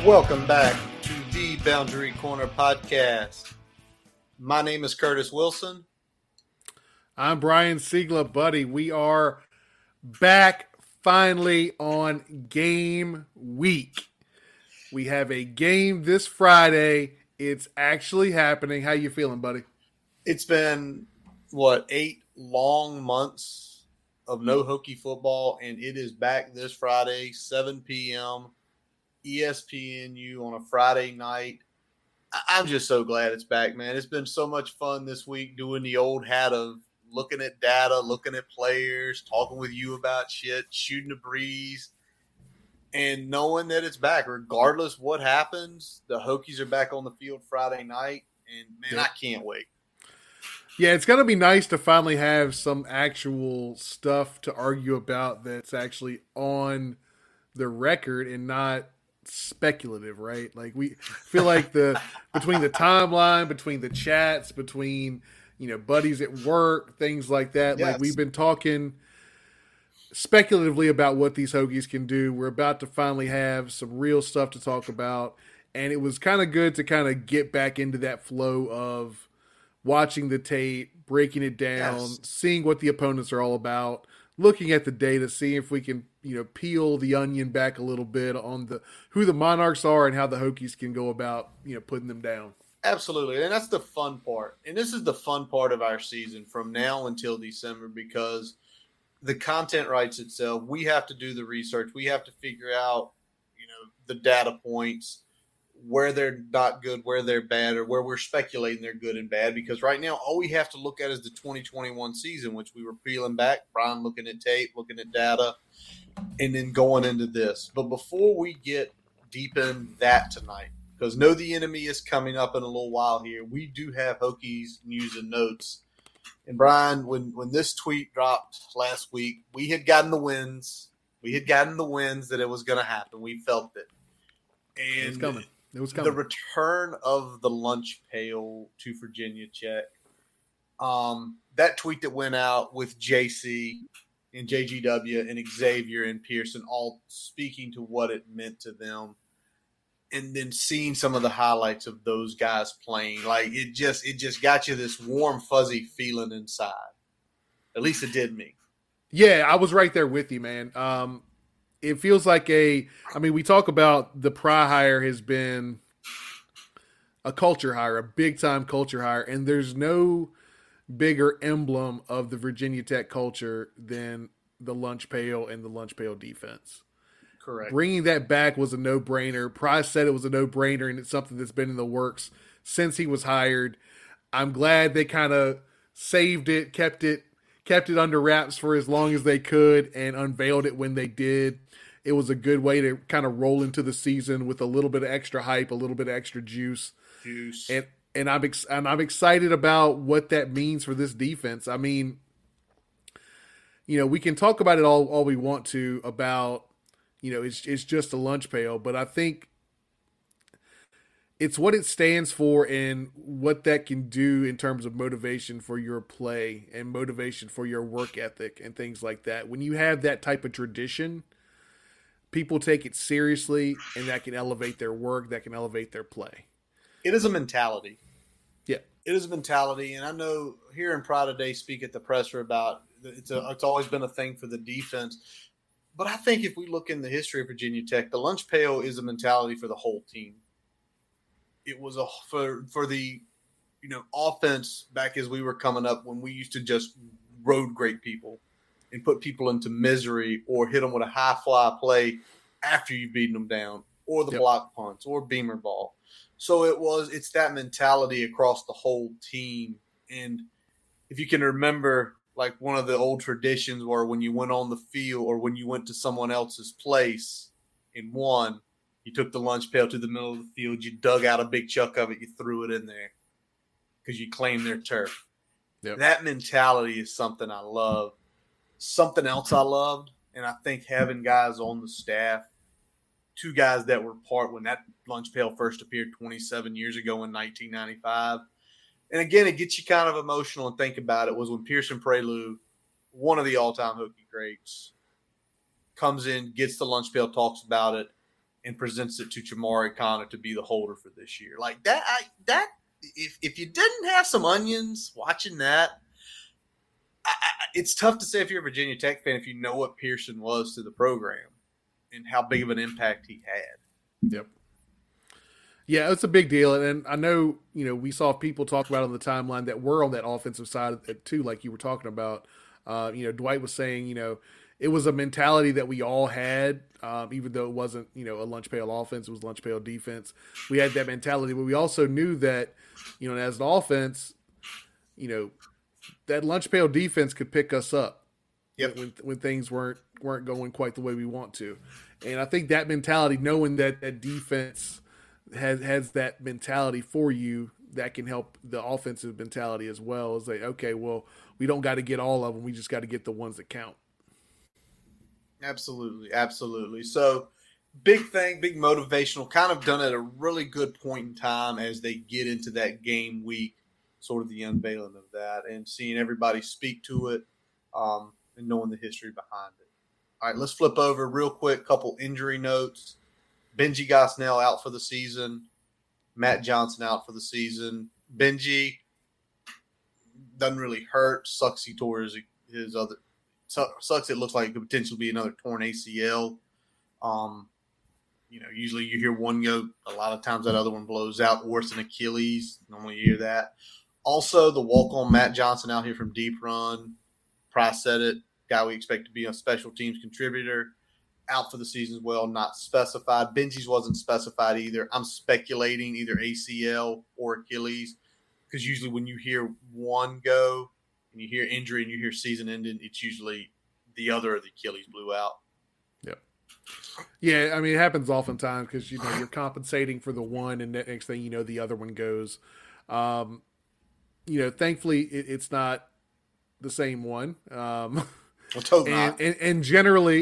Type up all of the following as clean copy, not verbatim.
Welcome back to the Boundary Corner podcast. My name is Curtis Wilson. I'm Brian Siegler, buddy. We are back finally on game week. We have a game this Friday. It's actually happening. How you feeling, buddy? It's been, 8 long months of no Hokie football, and it is back this Friday, 7 p.m., ESPNU on a Friday night. I'm just so glad it's back, man. It's been so much fun this week doing the old hat of looking at data, looking at players, talking with you about shit, shooting the breeze, and knowing that it's back. Regardless what happens, the Hokies are back on the field Friday night, and, man, I can't wait. Yeah, it's going to be nice to finally have some actual stuff to argue about that's actually on the record and not speculative, right? Like, we feel like between the timeline, between the chats, between buddies at work, things like that. Yes. Like, we've been talking speculatively about what these Hokies can do. We're about to finally have some real stuff to talk about, and it was kind of good to kind of get back into that flow of watching the tape, breaking it down, seeing what the opponents are all about, looking at the data, seeing if we can, peel the onion back a little bit on who the Monarchs are and how the Hokies can go about, putting them down. Absolutely. And that's the fun part. And this is the fun part of our season from now until December, because the content writes itself. We have to do the research. We have to figure out, the data points, where they're not good, where they're bad, or where we're speculating they're good and bad. Because right now, all we have to look at is the 2021 season, which we were peeling back, Brian looking at tape, looking at data, and then going into this. But before we get deep in that tonight, because Know the Enemy is coming up in a little while here, we do have Hokies news and notes. And Brian, when this tweet dropped last week, we had gotten the wins. We had gotten the wins that it was going to happen. We felt it. And it was coming. It was coming. The return of the lunch pail to Virginia Tech. That tweet that went out with JC and JGW and Xavier and Pearson all speaking to what it meant to them. And then seeing some of the highlights of those guys playing, like it just got you this warm, fuzzy feeling inside. At least it did me. Yeah, I was right there with you, man. It feels like we talk about the Pry hire has been a culture hire, a big-time culture hire, and there's no bigger emblem of the Virginia Tech culture than the lunch pail and the lunch pail defense. Correct. Bringing that back was a no-brainer. Price said it was a no-brainer, and it's something that's been in the works since he was hired. I'm glad they kind of saved it, kept it under wraps for as long as they could, and unveiled it when they did. It was a good way to kind of roll into the season with a little bit of extra hype, a little bit of extra juice. And I'm excited about what that means for this defense. I mean, we can talk about it all we want to about, it's just a lunch pail, but I think it's what it stands for and what that can do in terms of motivation for your play and motivation for your work ethic and things like that. When you have that type of tradition, people take it seriously, and that can elevate their work, that can elevate their play. It is a mentality. Yeah. It is a mentality, and I know here in Pride today speak at the presser about it's always been a thing for the defense. But I think if we look in the history of Virginia Tech, the lunch pail is a mentality for the whole team. It was for the offense back as we were coming up when we used to just road grade people and put people into misery or hit them with a high fly play after you've beaten them down, or the block punts or beamer ball. So it's that mentality across the whole team. And if you can remember, like one of the old traditions where when you went on the field or when you went to someone else's place and won, you took the lunch pail to the middle of the field, you dug out a big chunk of it, you threw it in there because you claimed their turf. Yep. That mentality is something I love. Something else I loved, and I think having guys on the staff, two guys that were part when that lunch pail first appeared 27 years ago in 1995. And again, it gets you kind of emotional and think about it, was when Pearson Prelude, one of the all-time Hokie greats, comes in, gets the lunch pail, talks about it, and presents it to Jamari Connor to be the holder for this year. Like that, if you didn't have some onions watching that, it's tough to say if you're a Virginia Tech fan if you know what Pearson was to the program and how big of an impact he had. Yep. Yeah, it's a big deal, and I know we saw people talk about on the timeline that were on that offensive side of it too, like you were talking about. Dwight was saying, it was a mentality that we all had, even though it wasn't, a lunch pail offense, it was lunch pail defense. We had that mentality, but we also knew that, as an offense, that lunch pail defense could pick us up when things weren't going quite the way we want to. And I think that mentality, knowing that defense has that mentality for you, that can help the offensive mentality as well. Is like, okay, well, we don't got to get all of them. We just got to get the ones that count. Absolutely. Absolutely. So big thing, big motivational, kind of done at a really good point in time as they get into that game week, sort of the unveiling of that and seeing everybody speak to it and knowing the history behind it. All right, let's flip over real quick. Couple injury notes. Benji Gosnell out for the season. Matt Johnson out for the season. Benji doesn't really hurt. Sucks he tore his other. Sucks it looks like it could potentially be another torn ACL. Usually you hear one go. A lot of times that other one blows out worse than Achilles. Normally you hear that. Also, the walk-on Matt Johnson out here from Deep Run. Price said it. Guy we expect to be a special teams contributor. Out for the season as well, not specified. Benji's wasn't specified either. I'm speculating either ACL or Achilles because usually when you hear one go and you hear injury and you hear season ending, it's usually the other of the Achilles blew out. Yep. Yeah, I mean, it happens oftentimes because, you're compensating for the one and the next thing the other one goes. Thankfully, it's not the same one. Well, totally not. And generally,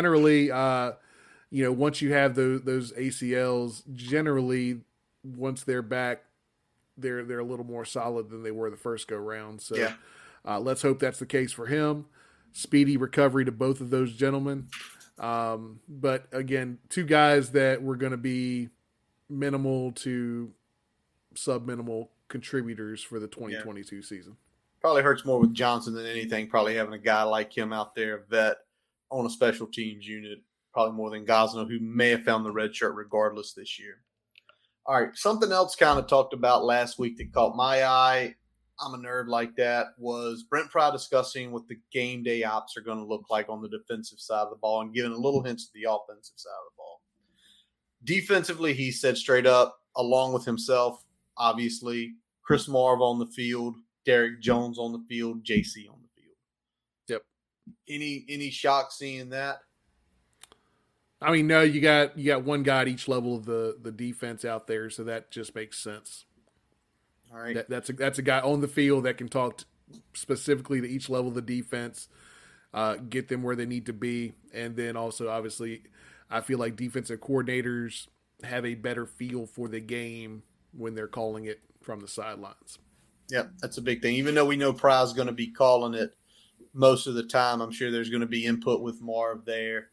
once you have those ACLs, generally, once they're back, they're a little more solid than they were the first go round. So, yeah. Let's hope that's the case for him. Speedy recovery to both of those gentlemen. But again, two guys that were going to be minimal to sub-minimal contributors for the 2022 season. Probably hurts more with Johnson than anything, probably having a guy like him out there, a vet, on a special teams unit, probably more than Gosnell, who may have found the red shirt regardless this year. All right, something else kind of talked about last week that caught my eye. I'm a nerd like that, was Brent Pry discussing what the game day ops are going to look like on the defensive side of the ball and giving a little hints to the offensive side of the ball. Defensively, he said straight up, along with himself, obviously, Chris Marv on the field, Derek Jones on the field, JC on the field. Yep. Any shock seeing that? I mean, no, you got one guy at each level of the defense out there, so that just makes sense. All right. That's a guy on the field that can talk specifically to each level of the defense, get them where they need to be, and then also obviously, I feel like defensive coordinators have a better feel for the game when they're calling it from the sidelines. Yeah, that's a big thing. Even though we know Pry's going to be calling it most of the time, I'm sure there's going to be input with Marv there.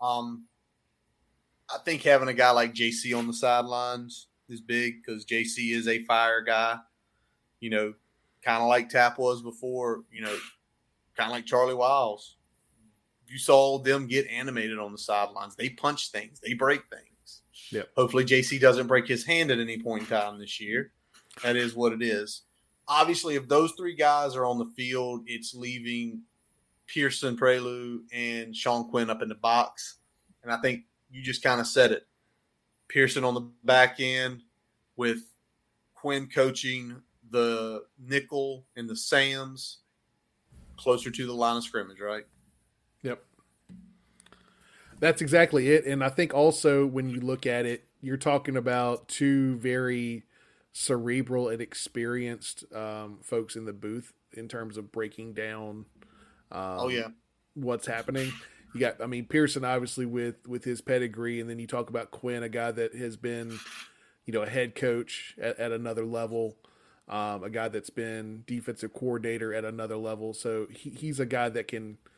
I think having a guy like JC on the sidelines is big because JC is a fire guy, kind of like Tap was before, kind of like Charlie Wiles. You saw them get animated on the sidelines. They punch things. They break things. Yep. Hopefully JC doesn't break his hand at any point in time this year. That is what it is. Obviously, if those three guys are on the field, it's leaving Pearson, Prelude, and Sean Quinn up in the box. And I think you just kind of said it. Pearson on the back end with Quinn coaching the nickel and the Sams closer to the line of scrimmage, right? Yep. That's exactly it. And I think also when you look at it, you're talking about two very cerebral and experienced folks in the booth in terms of breaking down what's happening. You got, Pearson obviously with his pedigree, and then you talk about Quinn, a guy that has been, a head coach at another level, a guy that's been defensive coordinator at another level. So he's a guy that can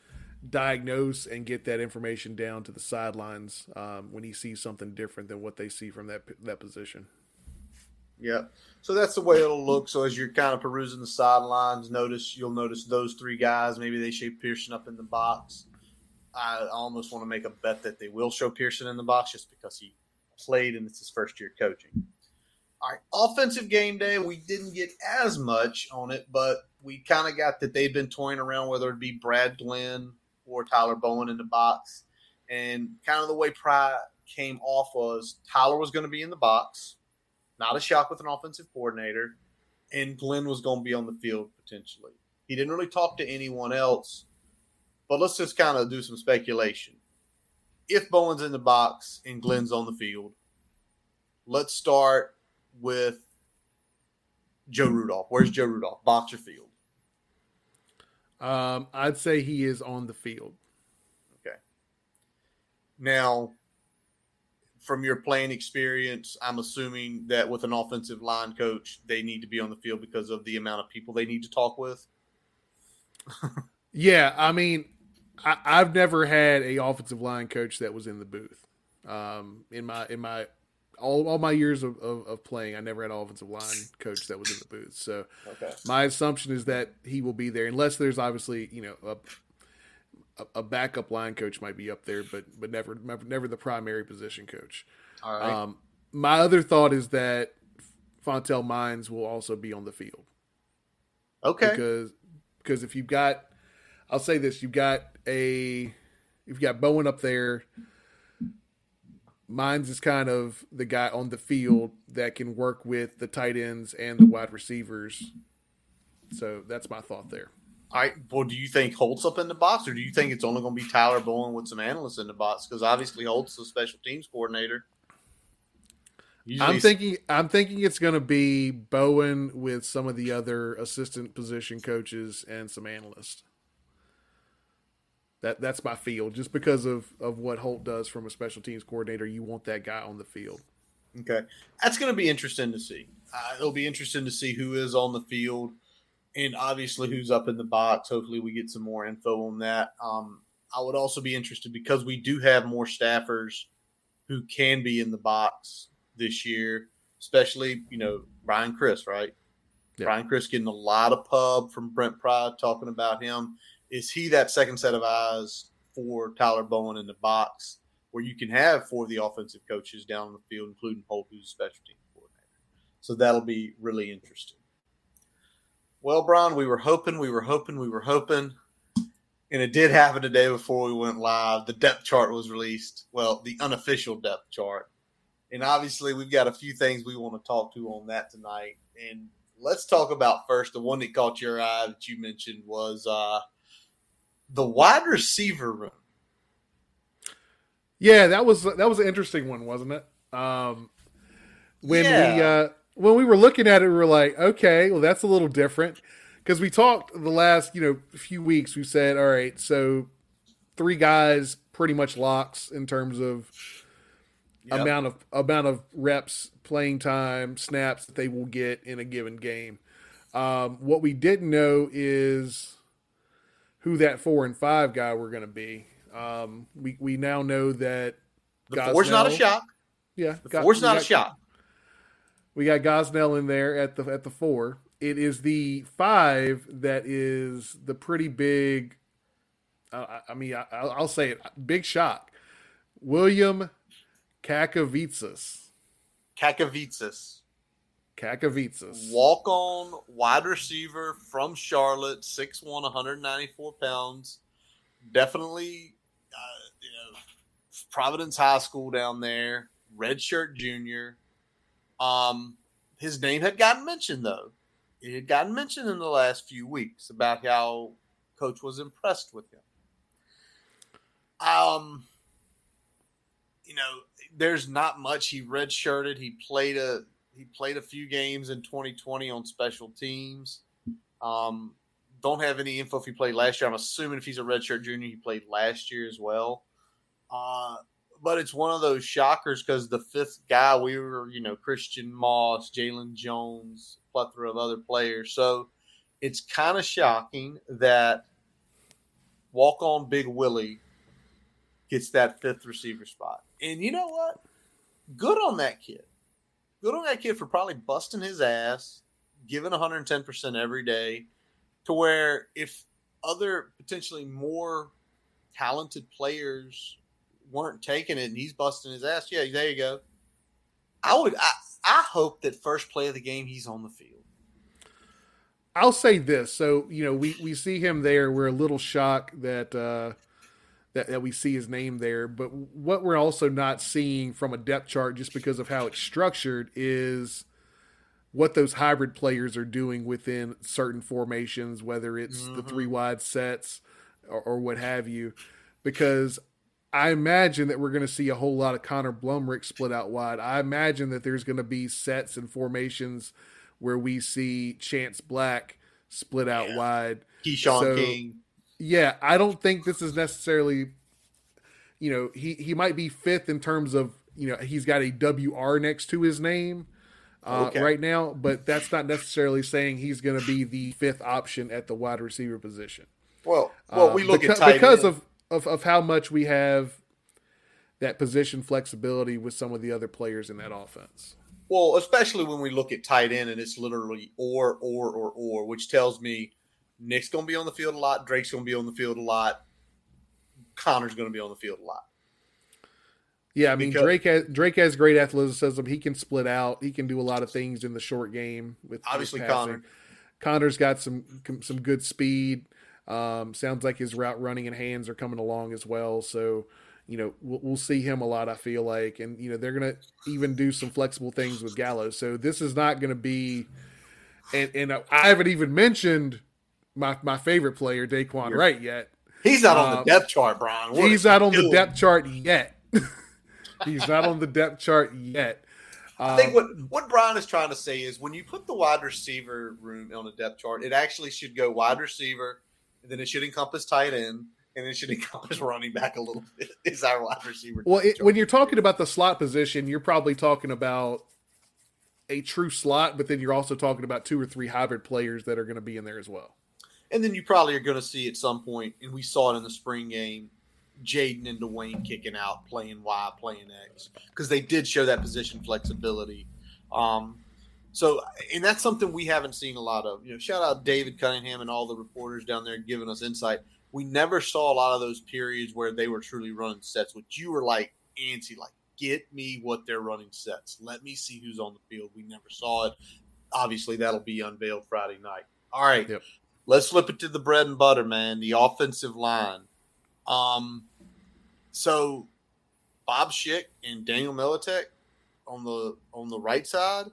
diagnose and get that information down to the sidelines when he sees something different than what they see from that position. Yeah. So that's the way it'll look. So as you're kind of perusing the sidelines, you'll notice those three guys. Maybe they show Pearson up in the box. I almost want to make a bet that they will show Pearson in the box just because he played and it's his first year coaching. All right, offensive game day, we didn't get as much on it, but we kind of got that they've been toying around whether it be Brad Glenn or Tyler Bowen in the box. And kind of the way Pry came off was Tyler was going to be in the box, not a shock with an offensive coordinator, and Glenn was going to be on the field potentially. He didn't really talk to anyone else, but let's just kind of do some speculation. If Bowen's in the box and Glenn's on the field, let's start with Joe Rudolph. Where's Joe Rudolph? Box or field? I'd say he is on the field. Okay. Now, from your playing experience, I'm assuming that with an offensive line coach, they need to be on the field because of the amount of people they need to talk with. Yeah, I mean, I've never had a offensive line coach that was in the booth. In my all my years of playing, I never had an offensive line coach that was in the booth. So my assumption is that he will be there, unless there's obviously, a backup line coach might be up there, but never the primary position coach. All right. My other thought is that Fontel Mines will also be on the field. Okay. Because if you've got, I'll say this, you've got Bowen up there. Mines is kind of the guy on the field that can work with the tight ends and the wide receivers. So that's my thought there. All right. Well, do you think Holt's up in the box, or do you think it's only going to be Tyler Bowen with some analysts in the box? Because obviously Holt's a special teams coordinator. I'm thinking it's going to be Bowen with some of the other assistant position coaches and some analysts. That's my feel. Just because of what Holt does from a special teams coordinator, you want that guy on the field. Okay. That's going to be interesting to see. It'll be interesting to see who is on the field and obviously who's up in the box. Hopefully we get some more info on that. I would also be interested because we do have more staffers who can be in the box this year, especially, Brian Chris, right? Yeah. Brian Chris getting a lot of pub from Brent Pry talking about him. Is he that second set of eyes for Tyler Bowen in the box where you can have four of the offensive coaches down on the field, including Holt, who's a special team coordinator? So that'll be really interesting. Well, Brian, we were hoping, and it did happen today before we went live. The depth chart was released. Well, the unofficial depth chart. And obviously we've got a few things we want to talk to on that tonight. And let's talk about first, the one that caught your eye that you mentioned was the wide receiver room. Yeah, that was an interesting one, wasn't it? When we were looking at it, we were like, okay, well, that's a little different. Because we talked the last, few weeks, we said, all right, so 3 guys pretty much locks in terms of amount of reps, playing time, snaps that they will get in a given game. What we didn't know is who that 4 and 5 guy were going to be. We now know that the 4's not a shock. Yeah, the 4's not a shock. We got Gosnell in there at the 4. It is the 5 that is the pretty big. I'll say it. Big shock. William Kakavitsas. Walk-on wide receiver from Charlotte, 6'1", 194 pounds. Definitely, Providence High School down there. Redshirt junior. His name had gotten mentioned, though. It had gotten mentioned in the last few weeks about how Coach was impressed with him. There's not much. He redshirted. He played a few games in 2020 on special teams. Don't have any info if he played last year. I'm assuming if he's a redshirt junior, he played last year as well. But it's one of those shockers because the 5th guy, we were, Christian Moss, Jalen Jones, a plethora of other players. So it's kind of shocking that walk on Big Willie gets that fifth receiver spot. And you know what? Good on that kid. Good on that kid for probably busting his ass, giving 110% every day, to where if other potentially more talented players weren't taking it and he's busting his ass, yeah, there you go. I hope that first play of the game he's on the field. I'll say this. So, we see him there. We're a little shocked that we see his name there. But what we're also not seeing from a depth chart, just because of how it's structured, is what those hybrid players are doing within certain formations, whether it's the 3 wide sets or what have you. Because I imagine that we're going to see a whole lot of Connor Blumrick split out wide. I imagine that there's going to be sets and formations where we see Chance Black split out wide. Keyshawn King. Yeah, I don't think this is necessarily, he might be fifth in terms of, he's got a WR next to his name right now, but that's not necessarily saying he's going to be the fifth option at the wide receiver position. Well, we look at tight because end. of how much we have that position flexibility with some of the other players in that offense. Well, especially when we look at tight end and it's literally or, which tells me Nick's going to be on the field a lot, Drake's going to be on the field a lot, Connor's going to be on the field a lot. Yeah, I mean, Drake has great athleticism. He can split out. He can do a lot of things in the short game. With obviously passing. Connor's got some good speed. Sounds like his route running and hands are coming along as well. So, we'll see him a lot, I feel like. And, they're going to even do some flexible things with Gallows. So this is not going to be – and I haven't even mentioned my favorite player, Daquan Wright, yet. He's not on the depth chart, Brian. He's not on the depth chart yet. He's not on the depth chart yet. I think what Brian is trying to say is when you put the wide receiver room on the depth chart, it actually should go wide receiver, and then it should encompass tight end, and it should encompass running back a little bit. Is our wide receiver? Well, when you're talking about the slot position, you're probably talking about a true slot, but then you're also talking about 2 or 3 hybrid players that are going to be in there as well. And then you probably are going to see at some point, and we saw it in the spring game, Jaden and Dwayne kicking out, playing Y, playing X, because they did show that position flexibility. So, and that's something we haven't seen a lot of. Shout out David Cunningham and all the reporters down there giving us insight. We never saw a lot of those periods where they were truly running sets, which you were like antsy, like, get me what they're running sets. Let me see who's on the field. We never saw it. Obviously, that'll be unveiled Friday night. All right. Yep. Let's flip it to the bread and butter, man, the offensive line. So Bob Schick and Daniel Militek on the right side.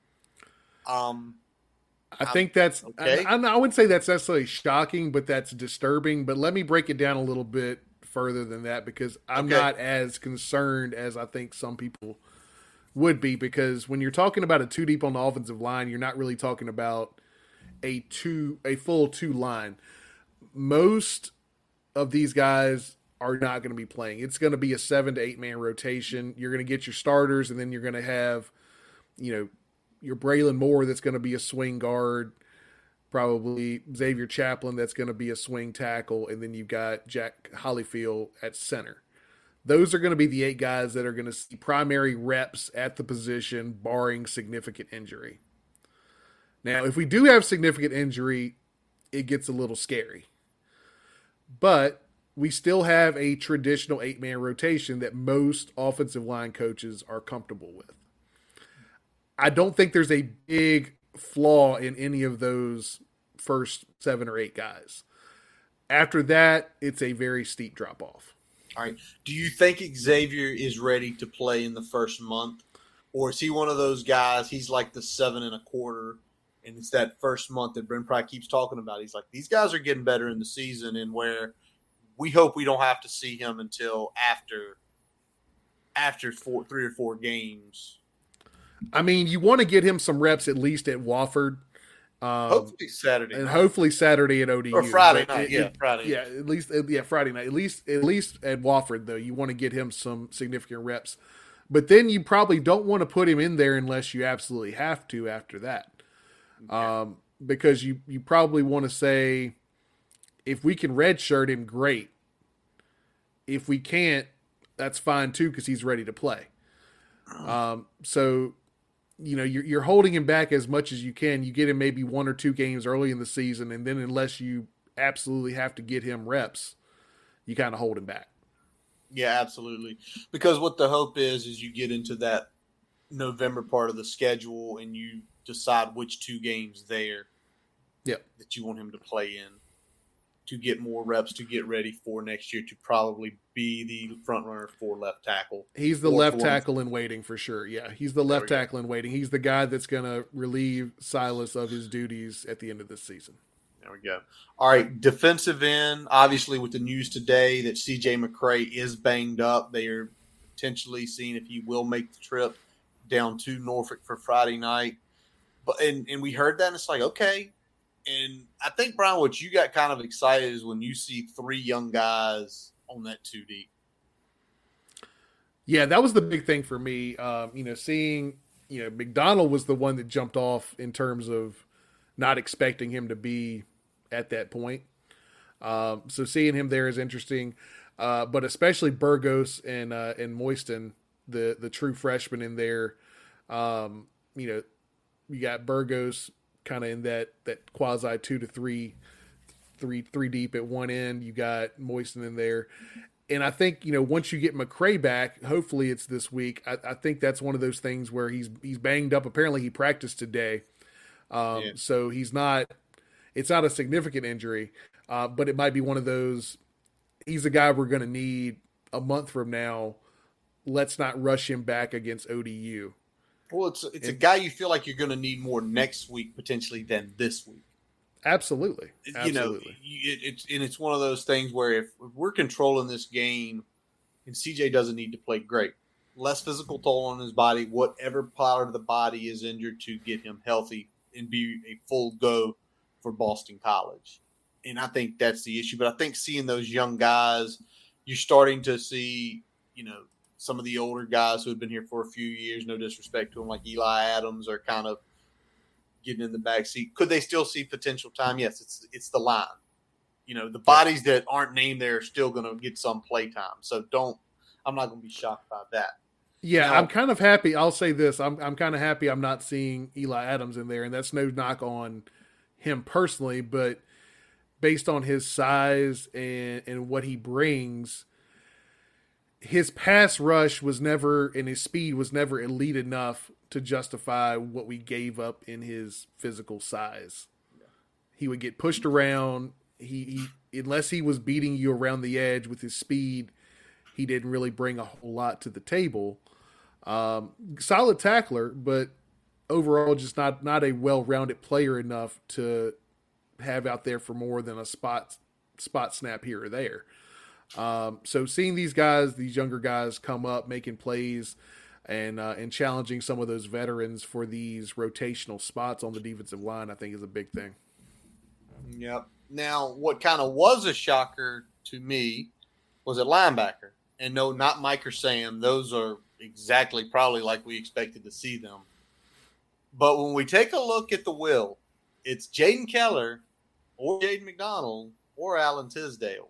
I think that's okay. I wouldn't say that's necessarily shocking, but that's disturbing. But let me break it down a little bit further than that, because I'm not as concerned as I think some people would be, because when you're talking about a 2 deep on the offensive line, you're not really talking about a full 2 line. Most of these guys are not going to be playing. It's going to be a 7 to 8 man rotation. You're going to get your starters, and then you're going to have, your Braylon Moore that's going to be a swing guard, probably Xavier Chaplin that's going to be a swing tackle, and then you've got Jack Hollifield at center. Those are going to be the 8 guys that are going to see primary reps at the position, barring significant injury. Now, if we do have significant injury, it gets a little scary. But we still have a traditional 8-man rotation that most offensive line coaches are comfortable with. I don't think there's a big flaw in any of those first 7 or 8 guys. After that, it's a very steep drop-off. All right. Do you think Xavier is ready to play in the first month? Or is he one of those guys, he's like the 7 1/4, and it's that first month that Brent Pry keeps talking about. He's like, these guys are getting better in the season, and where we hope we don't have to see him until after 3 or 4 games. I mean, you want to get him some reps at least at Wofford. Hopefully Saturday and night. hopefully Saturday at ODU. Or Friday night, Friday. Yeah, at least Friday night. At least at Wofford, though, you want to get him some significant reps. But then you probably don't want to put him in there unless you absolutely have to after that. Okay. Because you probably want to say If we can redshirt him, great. If we can't, that's fine too because he's ready to play. So, you're holding him back as much as you can. You get him maybe 1 or 2 games early in the season, and then unless you absolutely have to get him reps, you kind of hold him back. Yeah, absolutely. Because what the hope is you get into that November part of the schedule and you decide which 2 games there that you want him to play in to get more reps to get ready for next year to probably be the front runner for left tackle. He's the left tackle in waiting for sure. Yeah, he's the left tackle in waiting. He's the guy that's going to relieve Silas of his duties at the end of this season. There we go. All right, defensive end, obviously with the news today that C.J. McCray is banged up. They are potentially seeing if he will make the trip down to Norfolk for Friday night. And we heard that, and it's like, okay. And I think, Brian, what you got kind of excited is when you see 3 young guys on that 2 deep. Yeah, that was the big thing for me. Seeing, McDonald was the one that jumped off in terms of not expecting him to be at that point. So seeing him there is interesting. But especially Burgos and Moiston, the true freshman in there. You got Burgos kind of in that quasi 2 to 3 deep at one end. You got Moiston in there. And I think, once you get McCray back, hopefully it's this week. I think that's one of those things where he's banged up. Apparently he practiced today. So it's not a significant injury, but it might be one of those, he's a guy we're going to need a month from now. Let's not rush him back against ODU. Well, it's a guy you feel like you're going to need more next week potentially than this week. Absolutely. It's one of those things where if we're controlling this game and CJ doesn't need to play great, less physical toll on his body, whatever part of the body is injured to get him healthy and be a full go for Boston College. And I think that's the issue. But I think seeing those young guys, you're starting to see, some of the older guys who have been here for a few years, no disrespect to them, like Eli Adams, are kind of getting in the back seat. Could they still see potential time? Yes, it's the line. The bodies that aren't named there are still going to get some play time. So I'm not going to be shocked by that. Yeah, now, I'm kind of happy. I'll say this. I'm kind of happy I'm not seeing Eli Adams in there, and that's no knock on him personally, but based on his size and what he brings, his pass rush was never, and his speed was never elite enough to justify what we gave up in his physical size. He would get pushed around. He unless he was beating you around the edge with his speed, he didn't really bring a whole lot to the table. Solid tackler, but overall just not a well-rounded player enough to have out there for more than a spot snap here or there. So seeing these younger guys come up, making plays and challenging some of those veterans for these rotational spots on the defensive line, I think is a big thing. Yep. Now, what kind of was a shocker to me was at linebacker. And no, not Mike or Sam. Those are exactly probably like we expected to see them. But when we take a look at the will, it's Jaden Keller or Jaden McDonald or Alan Tisdale.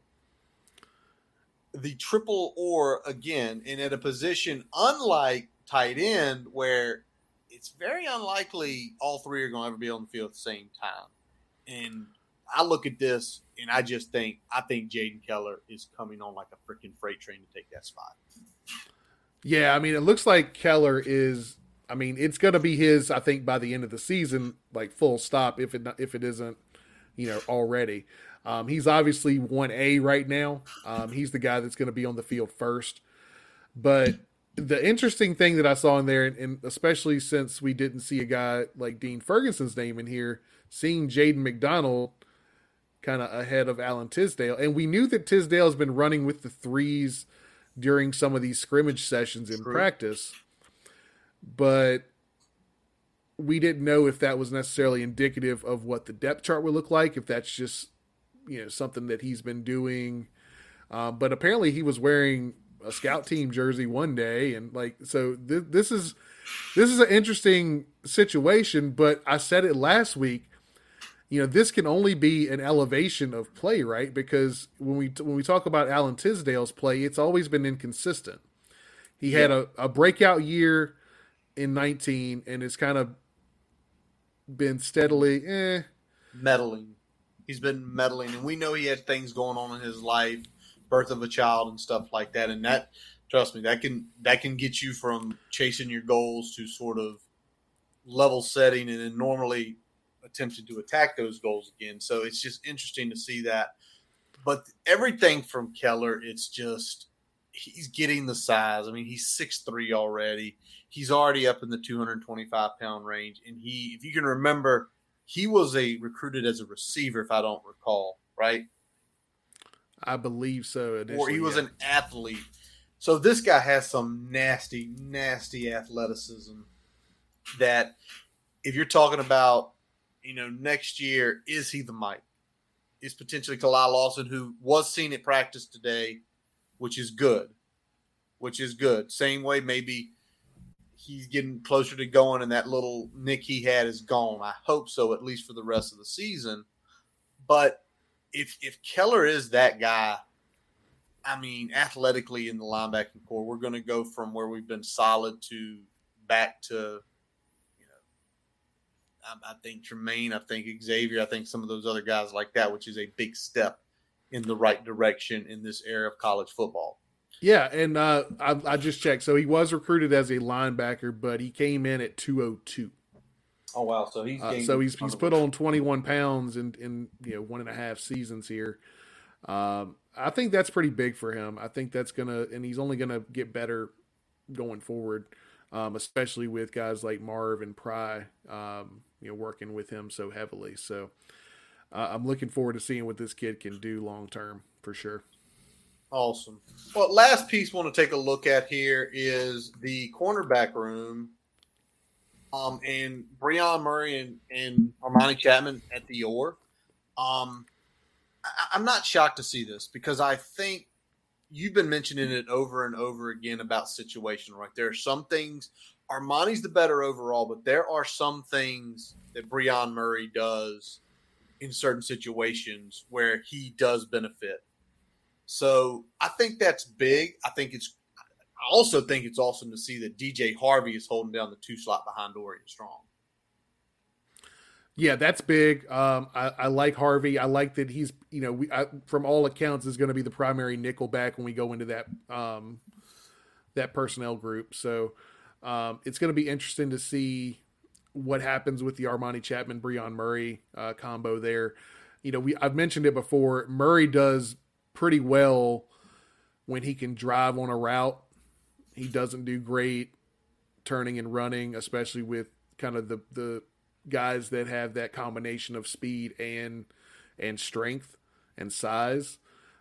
The triple or again, and at a position unlike tight end where it's very unlikely all 3 are going to ever be on the field at the same time. And I look at this and I think Jaden Keller is coming on like a freaking freight train to take that spot. Yeah, I mean, it looks like Keller is. I mean, it's going to be his. I think by the end of the season, like full stop. If it isn't, already. He's obviously 1A right now. He's the guy that's going to be on the field first. But the interesting thing that I saw in there, and especially since we didn't see a guy like Dean Ferguson's name in here, seeing Jaden McDonald kind of ahead of Alan Tisdale, and we knew that Tisdale has been running with the 3s during some of these scrimmage sessions in practice, but we didn't know if that was necessarily indicative of what the depth chart would look like, if that's just, something that he's been doing. But apparently he was wearing a scout team jersey one day. And so this is an interesting situation, but I said it last week, this can only be an elevation of play, right? Because when we talk about Alan Tisdale's play, it's always been inconsistent. He had a breakout year in 19, and it's kind of been steadily meddling. He's been meddling, and we know he had things going on in his life, birth of a child and stuff like that. And that, trust me, that can get you from chasing your goals to sort of level setting and then normally attempting to attack those goals again. So it's just interesting to see that. But everything from Keller, it's just he's getting the size. I mean, he's 6'3" already. He's already up in the 225-pound range. And if you can remember, he was recruited as a receiver, if I don't recall, right? I believe so. Or he was an athlete. So this guy has some nasty, nasty athleticism that if you're talking about, next year, is he the Mike? Is potentially Kalai Lawson, who was seen at practice today, which is good. Same way maybe he's getting closer to going and that little nick he had is gone. I hope so, at least for the rest of the season. But if Keller is that guy, I mean, athletically in the linebacking core, we're going to go from where we've been solid to back to, I think Tremaine, I think Xavier, I think some of those other guys like that, which is a big step in the right direction in this era of college football. Yeah, and I just checked. So he was recruited as a linebacker, but he came in at 202. Oh wow! So he's put on 21 pounds in 1.5 seasons here. I think that's pretty big for him. I think that's and he's only gonna get better going forward, especially with guys like Marv and Pry, working with him so heavily. So I'm looking forward to seeing what this kid can do long term for sure. Awesome. Well, last piece I want to take a look at here is the cornerback room. And Breon Murray and Armani Chapman at the oar. I'm not shocked to see this because I think you've been mentioning it over and over again about situation, right? There are some things, Armani's the better overall, but there are some things that Breon Murray does in certain situations where he does benefit. So I think that's big. I also think it's awesome to see that DJ Harvey is holding down the 2 slot behind Dorian Strong. Yeah, that's big. I like Harvey. I like that he's, from all accounts, is going to be the primary nickel back when we go into that personnel group. So it's going to be interesting to see what happens with the Armani Chapman, Breon Murray combo there. I've mentioned it before. Murray does pretty well when he can drive on a route. He doesn't do great turning and running, especially with kind of the guys that have that combination of speed and strength and size.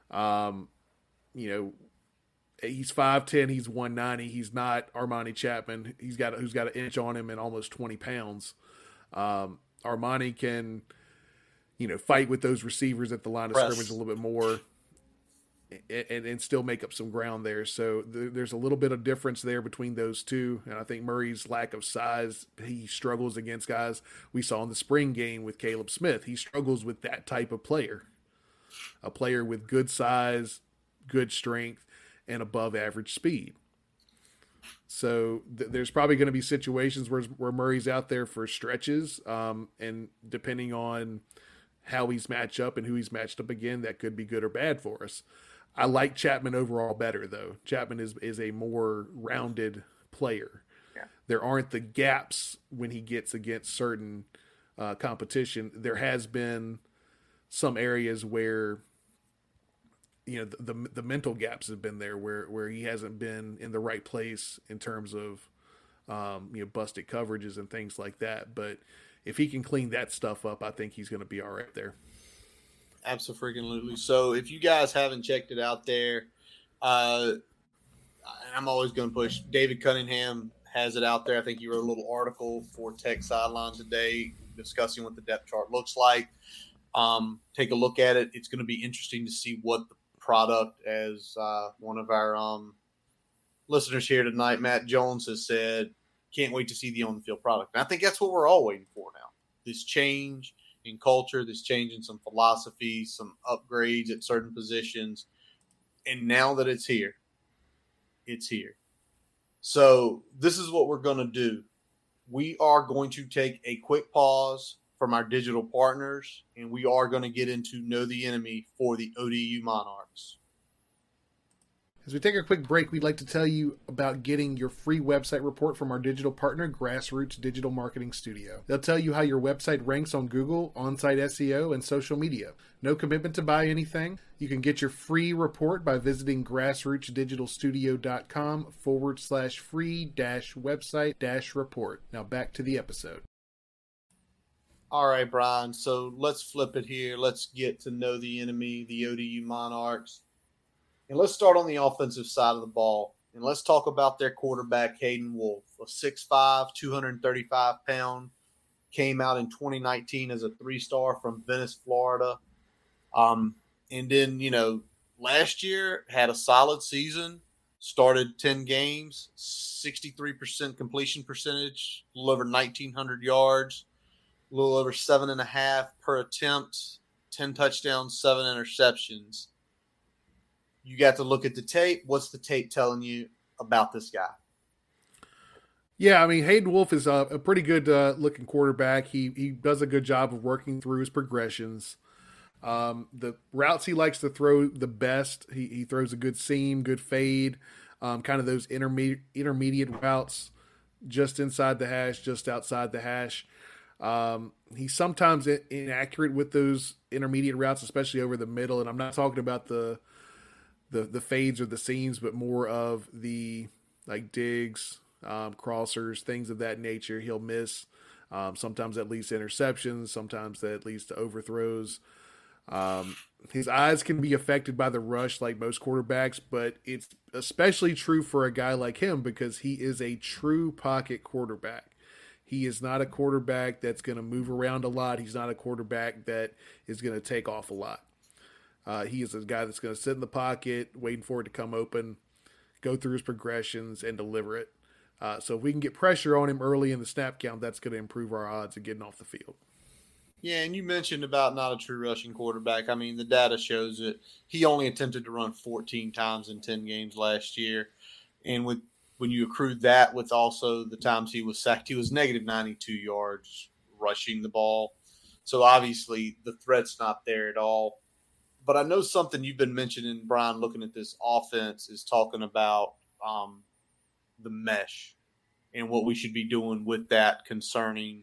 He's 5'10", he's 190. He's not Armani Chapman. Who's got an inch on him and almost 20 pounds. Armani can, fight with those receivers at the line of scrimmage a little bit more. And still make up some ground there. So there's a little bit of difference there between those two. And I think Murray's lack of size, he struggles against guys we saw in the spring game with Caleb Smith. He struggles with that type of player, a player with good size, good strength, and above average speed. So there's probably going to be situations where Murray's out there for stretches. And depending on how he's matched up and who he's matched up again, that could be good or bad for us. I like Chapman overall better, though. Chapman is a more rounded player. Yeah. There aren't the gaps when he gets against certain competition. There has been some areas where the mental gaps have been there, where he hasn't been in the right place in terms of busted coverages and things like that. But if he can clean that stuff up, I think he's going to be all right there. Absolutely. So if you guys haven't checked it out there, I'm always going to push. David Cunningham has it out there. I think you wrote a little article for Tech Sideline today discussing what the depth chart looks like. Take a look at it. It's going to be interesting to see what the product, as one of our listeners here tonight, Matt Jones, has said, can't wait to see the on-the-field product. And I think that's what we're all waiting for now, this change in culture, that's changing some philosophies, some upgrades at certain positions. And now that it's here, it's here. So this is what we're going to do. We are going to take a quick pause from our digital partners, and we are going to get into Know the Enemy for the ODU Monarchs. As we take a quick break, we'd like to tell you about getting your free website report from our digital partner, Grassroots Digital Marketing Studio. They'll tell you how your website ranks on Google, on-site SEO, and social media. No commitment to buy anything. You can get your free report by visiting grassrootsdigitalstudio.com/free-website-report. Now back to the episode. All right, Brian. So let's flip it here. Let's get to Know the Enemy, the ODU Monarchs. And let's start on the offensive side of the ball. And let's talk about their quarterback, Hayden Wolff, a 6'5", 235-pound, came out in 2019 as a 3-star from Venice, Florida. And then, last year had a solid season, started 10 games, 63% completion percentage, a little over 1,900 yards, a little over 7.5 per attempt, 10 touchdowns, 7 interceptions. You got to look at the tape. What's the tape telling you about this guy? Yeah, I mean, Hayden Wolff is a pretty good looking quarterback. He does a good job of working through his progressions. The routes he likes to throw the best, he throws a good seam, good fade, kind of those intermediate routes just inside the hash, just outside the hash. He's sometimes inaccurate with those intermediate routes, especially over the middle. And I'm not talking about the fades or the seams, but more of the like digs, crossers, things of that nature. He'll miss. Sometimes that leads to interceptions. Sometimes that leads to overthrows. His eyes can be affected by the rush like most quarterbacks, but it's especially true for a guy like him because he is a true pocket quarterback. He is not a quarterback that's going to move around a lot. He's not a quarterback that is going to take off a lot. He is a guy that's going to sit in the pocket, waiting for it to come open, go through his progressions, and deliver it. So if we can get pressure on him early in the snap count, that's going to improve our odds of getting off the field. Yeah, and you mentioned about not a true rushing quarterback. I mean, the data shows it. He only attempted to run 14 times in 10 games last year. And when you accrued that with also the times he was sacked, he was negative 92 yards rushing the ball. So obviously the threat's not there at all. But I know something you've been mentioning, Brian, looking at this offense is talking about the mesh and what we should be doing with that concerning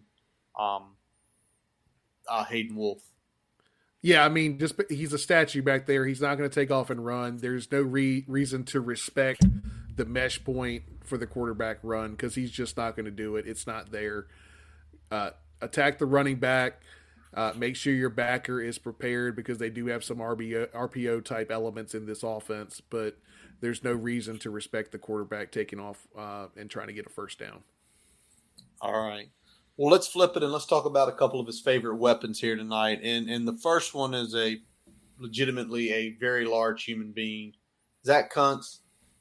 Hayden Wolff. Yeah, I mean, just he's a statue back there. He's not going to take off and run. There's no reason to respect the mesh point for the quarterback run because he's just not going to do it. It's not there. Attack the running back. Make sure your backer is prepared because they do have some RPO type elements in this offense, but there's no reason to respect the quarterback taking off and trying to get a first down. All right. Well, let's flip it and let's talk about a couple of his favorite weapons here tonight. And the first one is legitimately a very large human being. Zach Kuntz,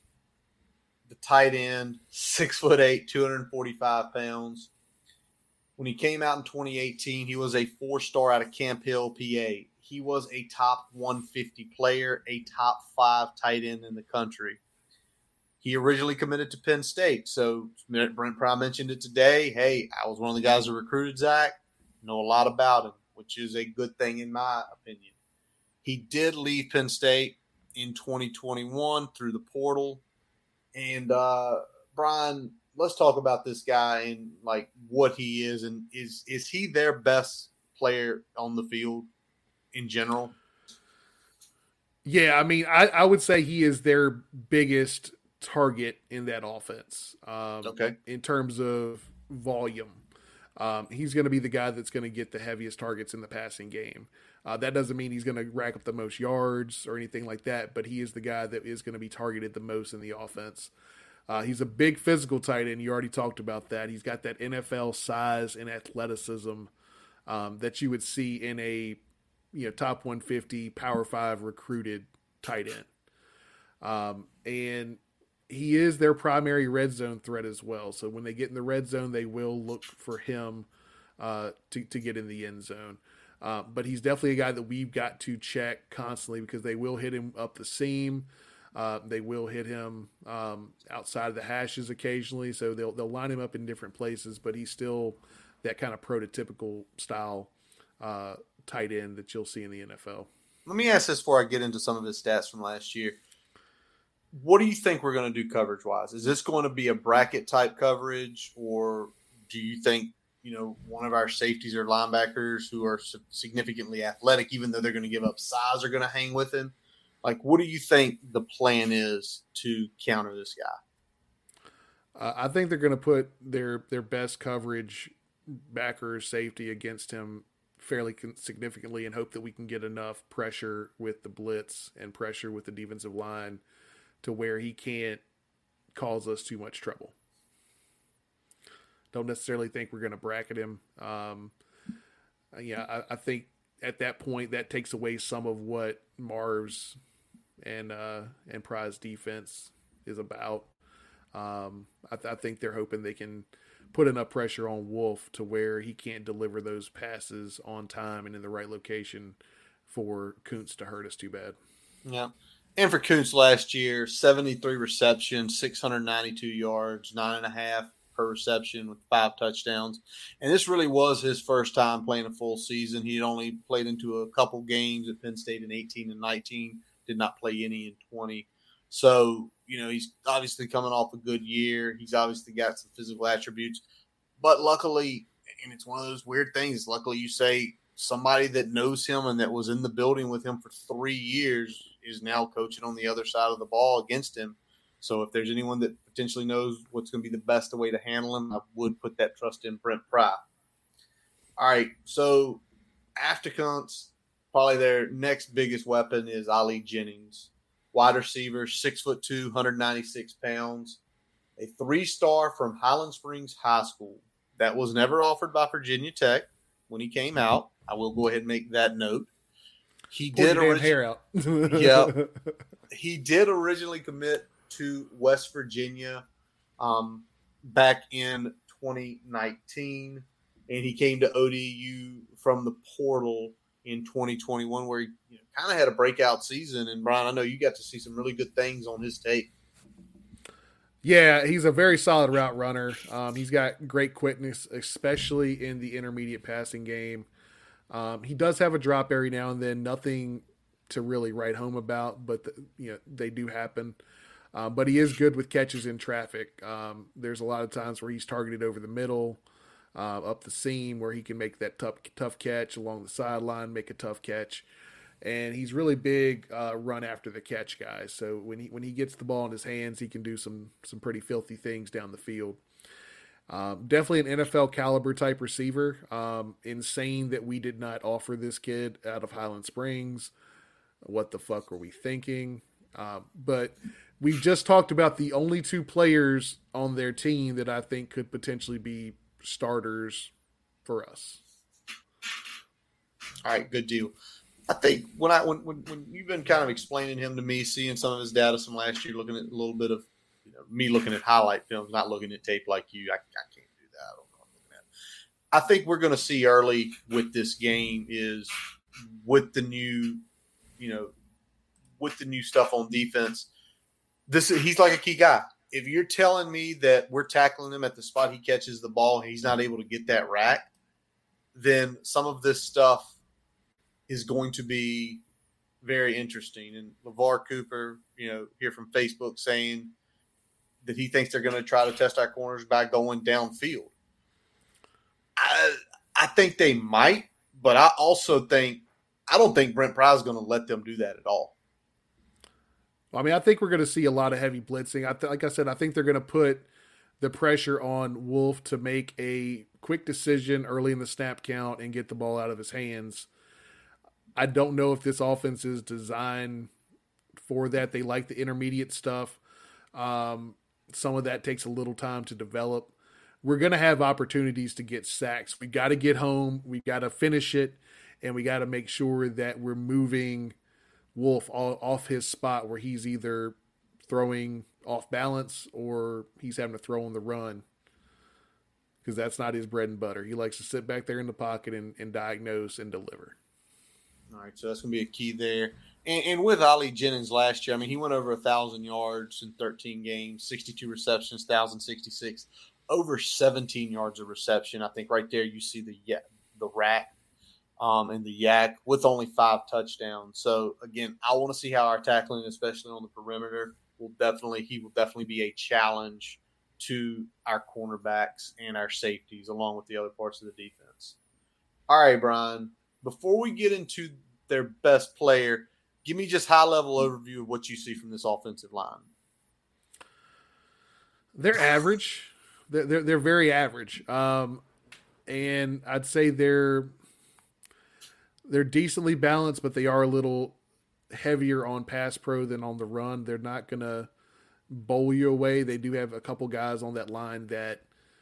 the tight end, 6'8", 245 pounds. When he came out in 2018, he was a 4-star out of Camp Hill, PA. He was a top 150 player, a top 5 tight end in the country. He originally committed to Penn State. So Brent Pry mentioned it today. Hey, I was one of the guys who recruited Zach. Know a lot about him, which is a good thing in my opinion. He did leave Penn State in 2021 through the portal. And Brian, let's talk about this guy and like what he is. And is he their best player on the field in general? Yeah, I mean, I would say he is their biggest target in that offense. Okay. In terms of volume, he's going to be the guy that's going to get the heaviest targets in the passing game. That doesn't mean he's going to rack up the most yards or anything like that, but he is the guy that is going to be targeted the most in the offense. He's a big physical tight end. You already talked about that. He's got that NFL size and athleticism that you would see in a top 150 Power 5 recruited tight end. And he is their primary red zone threat as well. So when they get in the red zone, they will look for him to get in the end zone. But he's definitely a guy that we've got to check constantly because they will hit him up the seam. They will hit him outside of the hashes occasionally, so they'll line him up in different places. But he's still that kind of prototypical style tight end that you'll see in the NFL. Let me ask this before I get into some of his stats from last year. What do you think we're going to do coverage-wise? Is this going to be a bracket-type coverage, or do you think, one of our safeties or linebackers who are significantly athletic, even though they're going to give up size, are going to hang with him? Like, what do you think the plan is to counter this guy? I think they're going to put their best coverage backer safety against him fairly significantly and hope that we can get enough pressure with the blitz and pressure with the defensive line to where he can't cause us too much trouble. Don't necessarily think we're going to bracket him. I think at that point that takes away some of what Marv's and Pry's defense is about. I think they're hoping they can put enough pressure on Wolf to where he can't deliver those passes on time and in the right location for Kuntz to hurt us too bad. Yeah. And for Kuntz last year, 73 receptions, 692 yards, 9.5 per reception with 5 touchdowns. And this really was his first time playing a full season. He had only played into a couple games at Penn State in 18 and 19, did not play any in 20. So, he's obviously coming off a good year. He's obviously got some physical attributes. But luckily, and it's one of those weird things, luckily you say somebody that knows him and that was in the building with him for 3 years is now coaching on the other side of the ball against him. So if there's anyone that potentially knows what's going to be the best way to handle him, I would put that trust in Brent Pry. All right, so after Kuntz, probably their next biggest weapon is Ali Jennings. Wide receiver, 6'2", 196 pounds, a 3-star from Highland Springs High School. That was never offered by Virginia Tech when he came out. I will go ahead and make that note. He did hair out. Yeah, he did originally commit to West Virginia back in 2019, and he came to ODU from the portal in 2021, where he kind of had a breakout season. And Brian, I know you got to see some really good things on his tape. Yeah, he's a very solid route runner. He's got great quickness, especially in the intermediate passing game. He does have a drop every now and then, nothing to really write home about, but they do happen. But he is good with catches in traffic. There's a lot of times where he's targeted over the middle, up the seam, where he can make that tough catch along the sideline, make a tough catch. And he's really big run after the catch guy. So when he gets the ball in his hands, he can do some pretty filthy things down the field. Definitely an NFL caliber type receiver. Insane that we did not offer this kid out of Highland Springs. What the fuck are we thinking? But we've just talked about the only 2 players on their team that I think could potentially be starters for us. All right, good deal. I think when you've been kind of explaining him to me, seeing some of his data from last year, looking at a little bit of me looking at highlight films, not looking at tape like you, I can't do that. I don't know what I'm looking at. I think we're going to see early with this game is with the new, with the new stuff on defense. He's like a key guy. If you're telling me that we're tackling him at the spot he catches the ball and he's not able to get that rack, then some of this stuff is going to be very interesting. And LeVar Cooper, here from Facebook saying that he thinks they're going to try to test our corners by going downfield. I think they might, but I also think I don't think Brent Pry is going to let them do that at all. I mean, I think we're going to see a lot of heavy blitzing. Like I said, I think they're going to put the pressure on Wolf to make a quick decision early in the snap count and get the ball out of his hands. I don't know if this offense is designed for that. They like the intermediate stuff. Some of that takes a little time to develop. We're going to have opportunities to get sacks. We got to get home. We got to finish it, and we got to make sure that we're moving Wolf off his spot where he's either throwing off balance or he's having to throw on the run. because that's not his bread and butter. He likes to sit back there in the pocket and diagnose and deliver. All right, so that's going to be a key there. And with Ali Jennings last year, I mean, he went over 1,000 yards in 13 games, 62 receptions, 1,066, over 17 yards of reception. I think right there you see the rack and the yak with only 5 touchdowns. So, again, I want to see how our tackling, especially on the perimeter, will definitely be a challenge to our cornerbacks and our safeties, along with the other parts of the defense. All right, Brian, before we get into their best player, give me just high-level overview of what you see from this offensive line. They're average. They're very average, and I'd say they're decently balanced, but they are a little heavier on pass pro than on the run. They're not gonna bowl you away. They do have a couple guys on that line that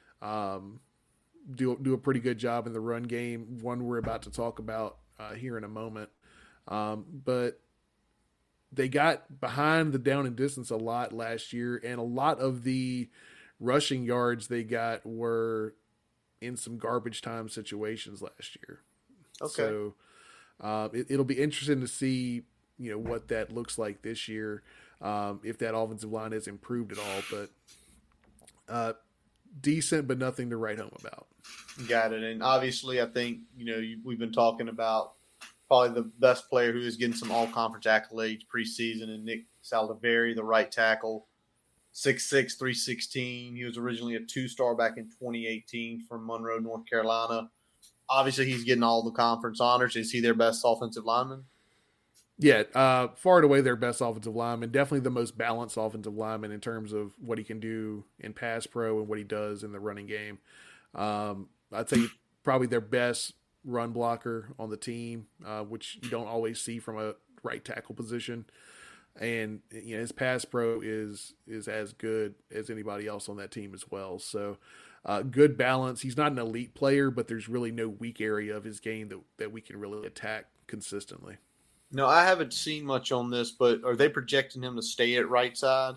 do a pretty good job in the run game. One we're about to talk about here in a moment, but they got behind the down and distance a lot last year, and a lot of the rushing yards they got were in some garbage time situations last year. Okay. So it'll be interesting to see, what that looks like this year, if that offensive line has improved at all. But decent, but nothing to write home about. Got it. And obviously, I think, we've been talking about probably the best player who is getting some all-conference accolades preseason, and Nick Saldiveri, the right tackle, 6'6", 316. He was originally a 2-star back in 2018 from Monroe, North Carolina. Obviously, he's getting all the conference honors. Is he their best offensive lineman? Yeah, far and away their best offensive lineman. Definitely the most balanced offensive lineman in terms of what he can do in pass pro and what he does in the running game. I'd say probably their best run blocker on the team, which you don't always see from a right tackle position. And his pass pro is as good as anybody else on that team as well. So good balance. He's not an elite player, but there's really no weak area of his game that we can really attack consistently. No, I haven't seen much on this, but are they projecting him to stay at right side?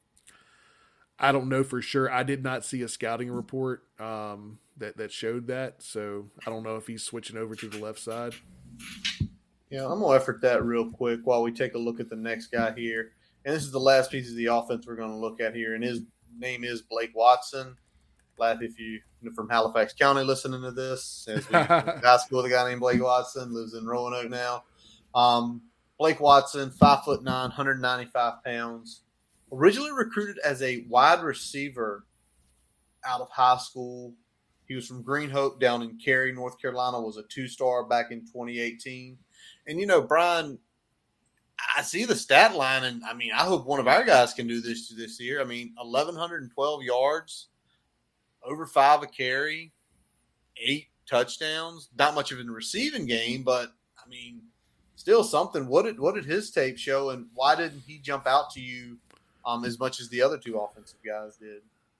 I don't know for sure. I did not see a scouting report that showed that, so I don't know if he's switching over to the left side. Yeah, I'm going to effort that real quick while we take a look at the next guy here. And this is the last piece of the offense we're going to look at here, and his name is Blake Watson. Glad if you from Halifax County listening to this. As we high school with a guy named Blake Watson, lives in Roanoke now. Blake Watson, 5'9", 195 pounds. Originally recruited as a wide receiver out of high school. He was from Green Hope down in Cary, North Carolina, was a 2-star back in 2018. And, Brian, I see the stat line, and, I hope one of our guys can do this year. 1,112 yards, over 5 a carry, 8 touchdowns. Not much of a receiving game, but, still something. What did his tape show, and why didn't he jump out to you as much as the other 2 offensive guys did?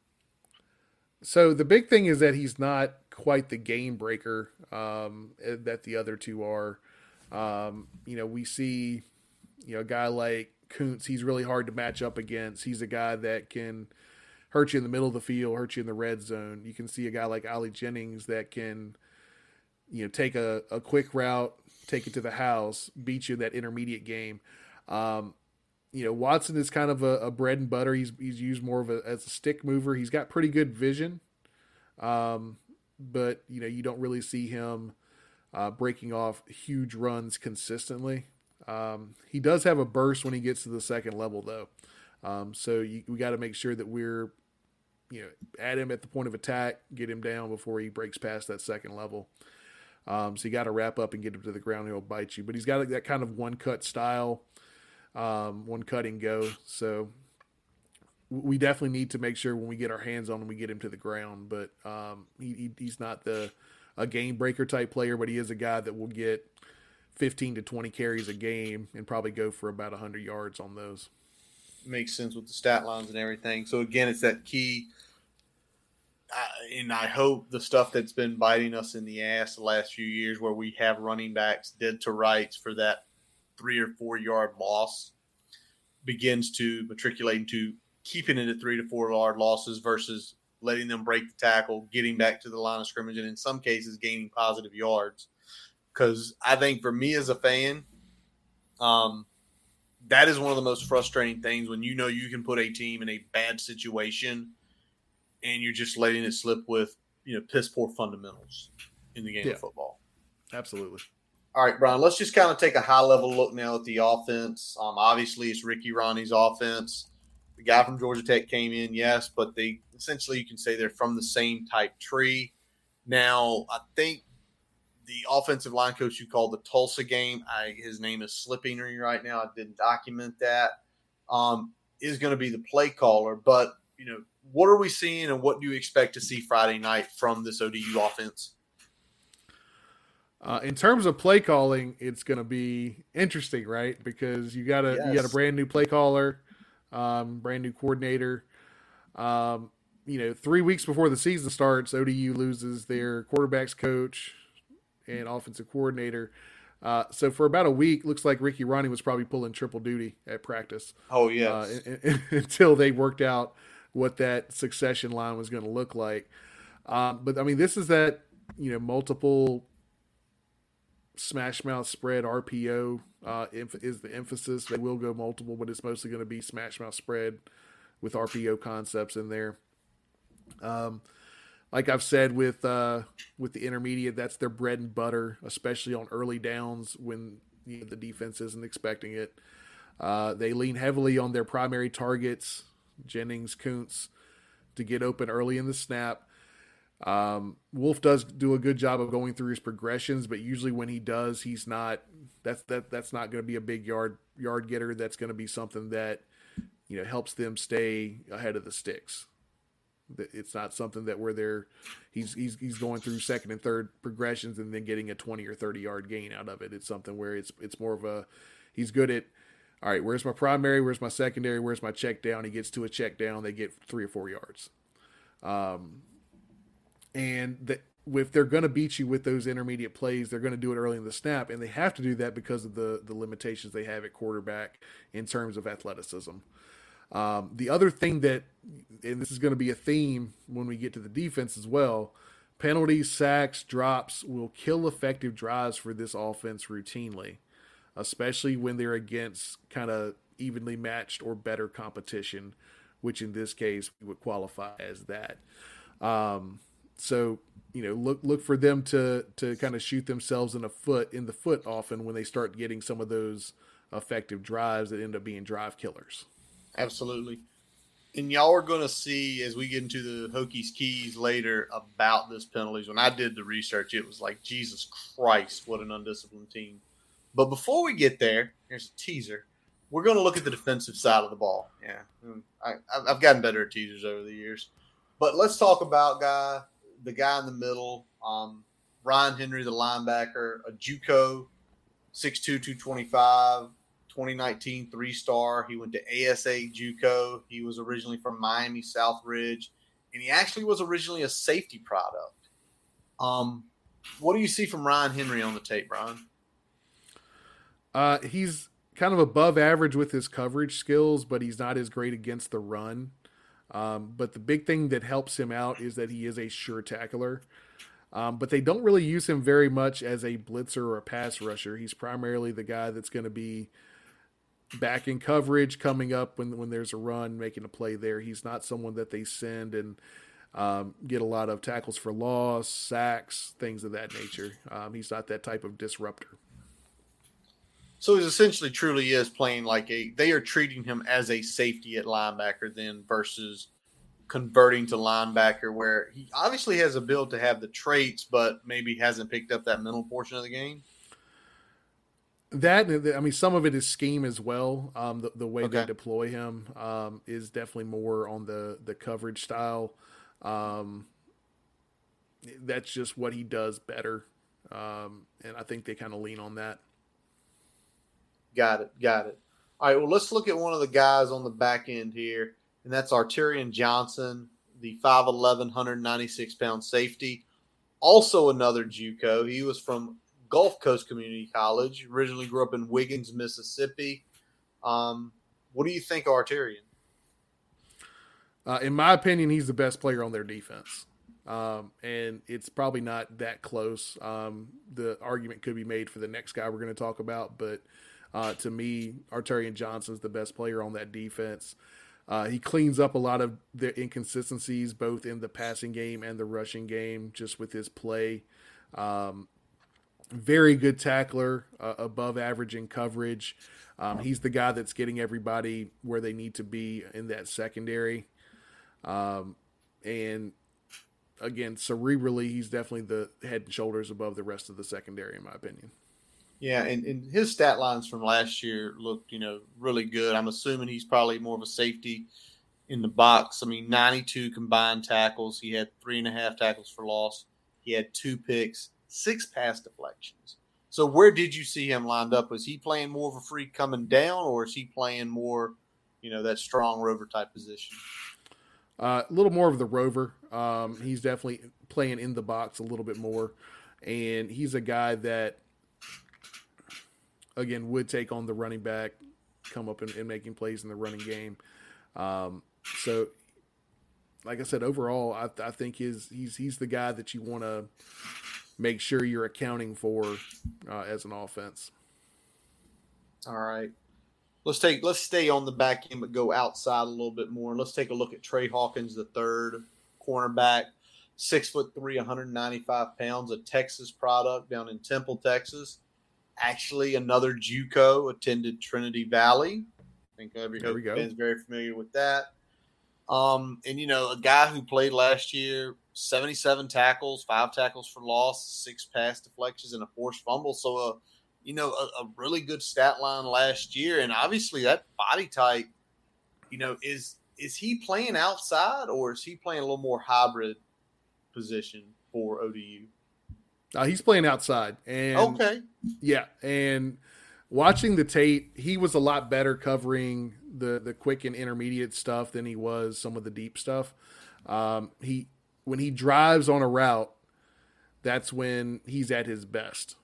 So the big thing is that he's not quite the game breaker that the other 2 are. We see, a guy like Kuntz, he's really hard to match up against. He's a guy that can hurt you in the middle of the field, hurt you in the red zone. You can see a guy like Ali Jennings that can, take a quick route, take it to the house, beat you in that intermediate game. Watson is kind of a bread and butter. He's used more as a stick mover. He's got pretty good vision. But you don't really see him breaking off huge runs consistently. He does have a burst when he gets to the second level, though. So we got to make sure that we're, at him at the point of attack, get him down before he breaks past that second level. So you got to wrap up and get him to the ground. He'll bite you. But he's got that kind of one-cut style, one cut and go. So we definitely need to make sure when we get our hands on him, we get him to the ground. But he's not a game breaker type player, but he is a guy that will get 15 to 20 carries a game and probably go for about 100 yards on those. Makes sense with the stat lines and everything. So again, it's that key. And I hope the stuff that's been biting us in the ass the last few years, where we have running backs dead to rights for that 3 or 4 yard loss, begins to matriculate into keeping it at 3 to 4 yard losses versus letting them break the tackle, getting back to the line of scrimmage, and in some cases gaining positive yards. Because I think for me as a fan, that is one of the most frustrating things when you know you can put a team in a bad situation and you're just letting it slip with, piss poor fundamentals in the game of football. Absolutely. All right, Brian, let's just kind of take a high-level look now at the offense. Obviously, it's Ricky Ronnie's offense. The guy from Georgia Tech came in, yes, but they essentially you can say they're from the same type tree. Now, I think the offensive line coach you called the Tulsa game, his name is slipping me right now. I didn't document that. Is going to be the play caller. But, what are we seeing and what do you expect to see Friday night from this ODU offense? In terms of play calling, it's going to be interesting, right? Because you got a brand new play caller, brand new coordinator. 3 weeks before the season starts, ODU loses their quarterbacks coach and offensive coordinator. So for about a week, looks like Ricky Ronnie was probably pulling triple duty at practice. Oh, yes. Until they worked out what that succession line was going to look like. But, I mean, this is that, multiple smash mouth spread RPO is the emphasis. They will go multiple, but it's mostly going to be smash mouth spread with RPO concepts in there. Like I've said with the intermediate, that's their bread and butter, especially on early downs when the defense isn't expecting it. They lean heavily on their primary targets, Jennings, Kuntz, to get open early in the snap. Wolf does do a good job of going through his progressions, but usually when he does, he's not. That's not going to be a big yard getter. That's going to be something that helps them stay ahead of the sticks. It's not something that where he's going through second and third progressions and then getting a 20 or 30 yard gain out of it. It's something where it's more of he's good at. All right, where's my primary? Where's my secondary? Where's my check down? He gets to a check down. They get 3 or 4 yards. And if they're going to beat you with those intermediate plays, they're going to do it early in the snap, and they have to do that because of the limitations they have at quarterback in terms of athleticism. The other thing that, and this is going to be a theme when we get to the defense as well, penalties, sacks, drops will kill effective drives for this offense routinely, especially when they're against kind of evenly matched or better competition, which in this case would qualify as that. So, look for them to kind of shoot themselves in the foot often when they start getting some of those effective drives that end up being drive killers. Absolutely. And y'all are going to see as we get into the Hokies keys later about this penalties. When I did the research, it was like, Jesus Christ, what an undisciplined team. But before we get there, here's a teaser. We're going to look at the defensive side of the ball. Yeah, I've gotten better at teasers over the years. But let's talk about the guy in the middle, Ryan Henry, the linebacker, a JUCO, 6'2", 225, 2019 3-star. He went to ASA JUCO. He was originally from Miami Southridge, and he actually was originally a safety product. What do you see from Ryan Henry on the tape, Brian? He's kind of above average with his coverage skills, but he's not as great against the run. But the big thing that helps him out is that he is a sure tackler. But they don't really use him very much as a blitzer or a pass rusher. He's primarily the guy that's going to be back in coverage, coming up when there's a run, making a play there. He's not someone that they send and get a lot of tackles for loss, sacks, things of that nature. He's not that type of disruptor. So he essentially truly is playing they are treating him as a safety at linebacker then versus converting to linebacker, where he obviously has a build to have the traits, but maybe hasn't picked up that mental portion of the game. Some of it is scheme as well. The way they deploy him is definitely more on the coverage style. That's just what he does better. And I think they kind of lean on that. Got it. All right, well, let's look at one of the guys on the back end here, and that's Arterian Johnson, the 5'11", 196-pound safety. Also another JUCO. He was from Gulf Coast Community College, originally grew up in Wiggins, Mississippi. What do you think of Arterian? In my opinion, he's the best player on their defense. And it's probably not that close. The argument could be made for the next guy we're going to talk about, but to me, Arturian Johnson's the best player on that defense. He cleans up a lot of the inconsistencies, both in the passing game and the rushing game, just with his play. Very good tackler, above average in coverage. He's the guy that's getting everybody where they need to be in that secondary. And again, cerebrally, he's definitely the head and shoulders above the rest of the secondary, in my opinion. Yeah, and his stat lines from last year looked, really good. I'm assuming he's probably more of a safety in the box. I mean, 92 combined tackles. He had 3.5 tackles for loss. He had 2 picks, 6 pass deflections. So where did you see him lined up? Was he playing more of a free coming down, or is he playing more, that strong rover type position? A little more of the rover. He's definitely playing in the box a little bit more. And he's a guy that, again, would take on the running back, come up and making plays in the running game. So, like I said, overall, I think he's the guy that you want to make sure you're accounting for as an offense. All right. Let's stay on the back end, but go outside a little bit more. Let's take a look at Trey Hawkins, the third cornerback, 6'3", 195 pounds, a Texas product down in Temple, Texas. Actually, another JUCO, attended Trinity Valley. I think every Hope fan is very familiar with that. And a guy who played last year, 77 tackles, 5 tackles for loss, 6 pass deflections, and a forced fumble. So a really good stat line last year. And obviously that body type, is he playing outside, or is he playing a little more hybrid position for ODU? He's playing outside. And okay. Yeah. And watching the tape, he was a lot better covering the quick and intermediate stuff than he was some of the deep stuff. When he drives on a route, that's when he's at his best.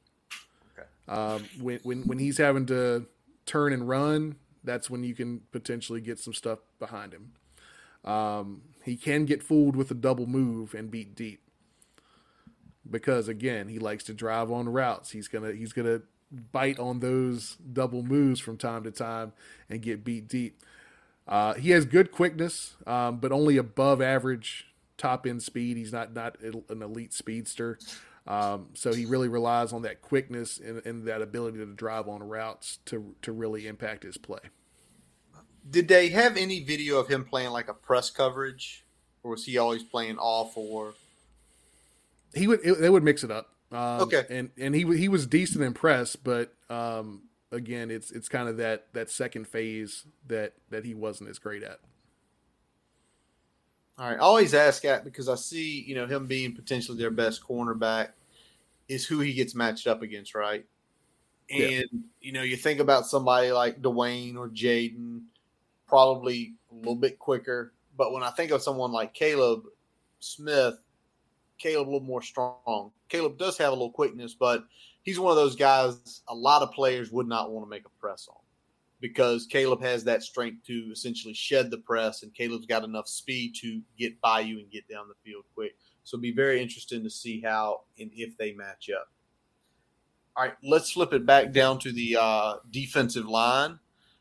When he's having to turn and run, that's when you can potentially get some stuff behind him. He can get fooled with a double move and beat deep because, again, he likes to drive on routes. He's gonna bite on those double moves from time to time and get beat deep. He has good quickness, but only above average top end speed. He's not an elite speedster. So he really relies on that quickness and that ability to drive on routes to really impact his play. Did they have any video of him playing like a press coverage, or was he always playing off? Or they would mix it up. Okay, and he was decent in press, but again, it's kind of that second phase that he wasn't as great at. All right. I always ask that because I see, him being potentially their best cornerback is who he gets matched up against, right? And, you think about somebody like Dwayne or Jaden, probably a little bit quicker. But when I think of someone like Caleb Smith, Caleb a little more strong. Caleb does have a little quickness, but he's one of those guys a lot of players would not want to make a press on, because Caleb has that strength to essentially shed the press, and Caleb's got enough speed to get by you and get down the field quick. So it'll be very interesting to see how and if they match up. All right, let's flip it back down to the defensive line.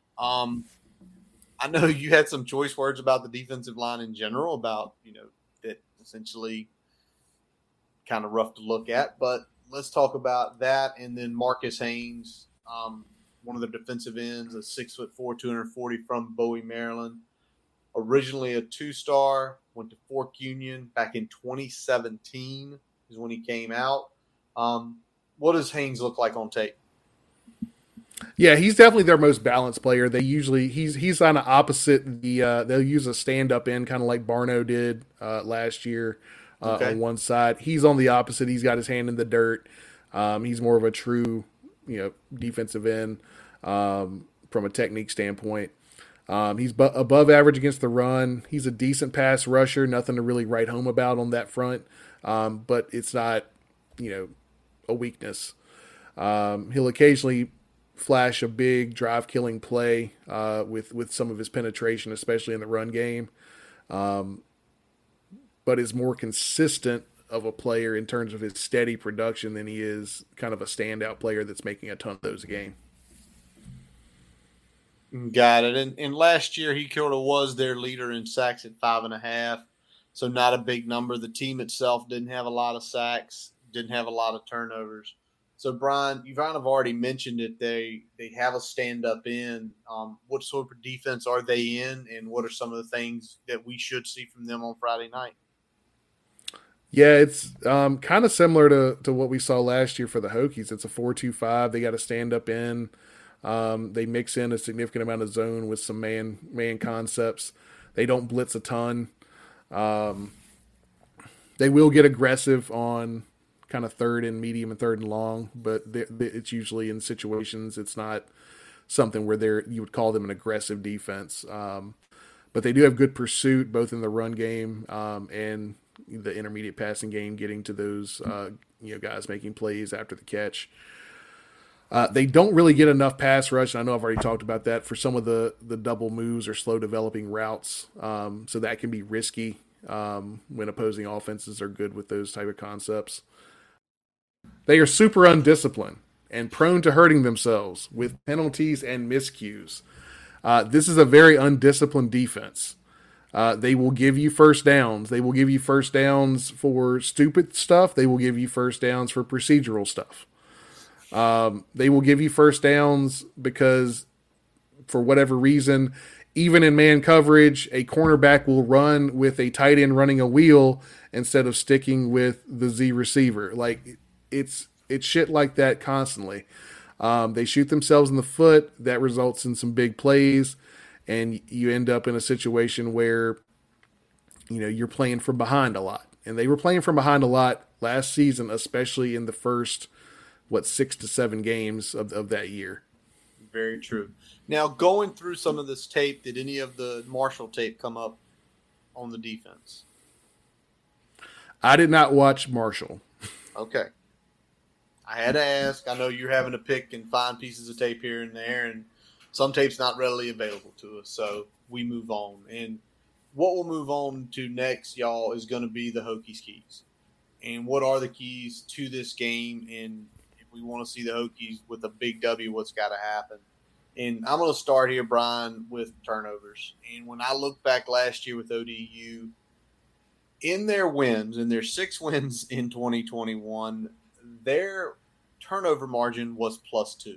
I know you had some choice words about the defensive line in general, about, that essentially kind of rough to look at, but let's talk about that. And then Marcus Haynes, one of the defensive ends, a 6'4", 240 from Bowie, Maryland. Originally a 2-star, went to Fork Union back in 2017 is when he came out. What does Haynes look like on tape? Yeah, he's definitely their most balanced player. They usually he's on the opposite. They'll use a stand-up end, kind of like Barno did last year on one side. He's on the opposite. He's got his hand in the dirt. He's more of a true, defensive end from a technique standpoint. He's above average against the run. He's a decent pass rusher. Nothing to really write home about on that front, but it's not, a weakness. He'll occasionally flash a big drive-killing play with some of his penetration, especially in the run game. but is more consistent of a player in terms of his steady production than he is kind of a standout player that's making a ton of those a game. Got it. And last year he sort of was their leader in sacks at 5.5. So not a big number. The team itself didn't have a lot of sacks, didn't have a lot of turnovers. So Brian, you've kind of already mentioned it. They have a stand up in. What sort of defense are they in, and what are some of the things that we should see from them on Friday night? Yeah, it's kind of similar to what we saw last year for the Hokies. It's a 4-2-5. They got a stand up in. They mix in a significant amount of zone with some man concepts. They don't blitz a ton. They will get aggressive on kind of third and medium and third and long, but it's usually in situations it's not something where you would call them an aggressive defense. But they do have good pursuit both in the run game and the intermediate passing game, getting to those guys making plays after the catch. They don't really get enough pass rush. And I know I've already talked about that for some of the double moves or slow developing routes. So that can be risky when opposing offenses are good with those type of concepts. They are super undisciplined and prone to hurting themselves with penalties and miscues. This is a very undisciplined defense. They will give you first downs. They will give you first downs for stupid stuff. They will give you first downs for procedural stuff. They will give you first downs because, for whatever reason, even in man coverage, a cornerback will run with a tight end running a wheel instead of sticking with the Z receiver. Like it's shit like that constantly. They shoot themselves in the foot. That results in some big plays, and you end up in a situation where you're playing from behind a lot. And they were playing from behind a lot last season, especially in the first 6 to 7 games of that year. Very true. Now, going through some of this tape, did any of the Marshall tape come up on the defense? I did not watch Marshall. Okay. I had to ask. I know you're having to pick and find pieces of tape here and there, and some tape's not readily available to us, so we move on. And what we'll move on to next, y'all, is going to be the Hokies keys. And what are the keys to this game? And if we want to see the Hokies with a big W, what's got to happen? And I'm going to start here, Brian, with turnovers. And when I look back last year with ODU, in their wins, in their 6 wins in 2021, their turnover margin was +2.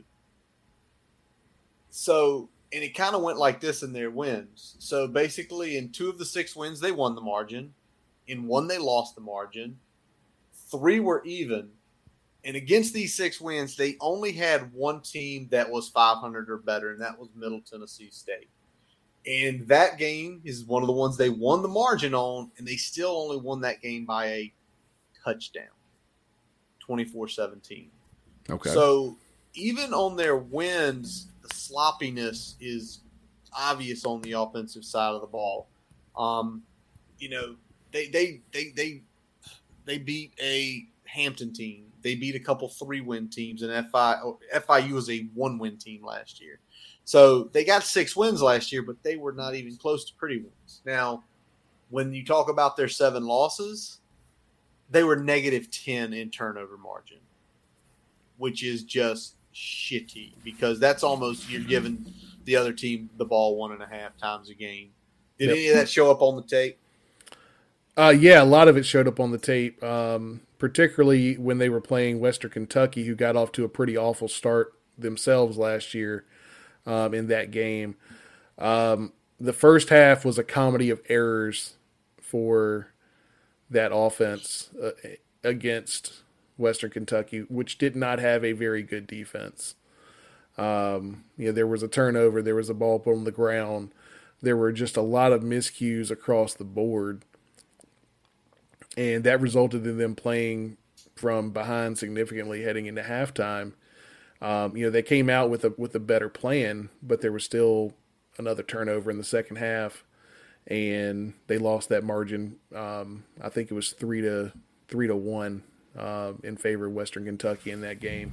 So, and it kind of went like this in their wins. So basically in 2 of the 6 wins, they won the margin. In 1, they lost the margin. 3 were even. And against these 6 wins, they only had 1 team that was 500 or better, and that was Middle Tennessee State. And that game is one of the ones they won the margin on, and they still only won that game by a touchdown, 24-17. Okay. So even on their wins, the sloppiness is obvious on the offensive side of the ball. They beat a Hampton team. They beat a couple 3-win teams, and FIU was a 1-win team last year. So they got 6 wins last year, but they were not even close to pretty wins. Now, when you talk about their 7 losses, they were -10 in turnover margin, which is just shitty because that's almost you're giving the other team the ball 1.5 times a game. Did any of that show up on the tape? Yeah, a lot of it showed up on the tape, particularly when they were playing Western Kentucky, who got off to a pretty awful start themselves last year in that game. The first half was a comedy of errors for that offense against Western Kentucky, which did not have a very good defense. There was a turnover, there was a ball put on the ground. There were just a lot of miscues across the board. And that resulted in them playing from behind significantly heading into halftime. They came out with a better plan, but there was still another turnover in the second half, and they lost that margin. I think it was 3-1 in favor of Western Kentucky in that game.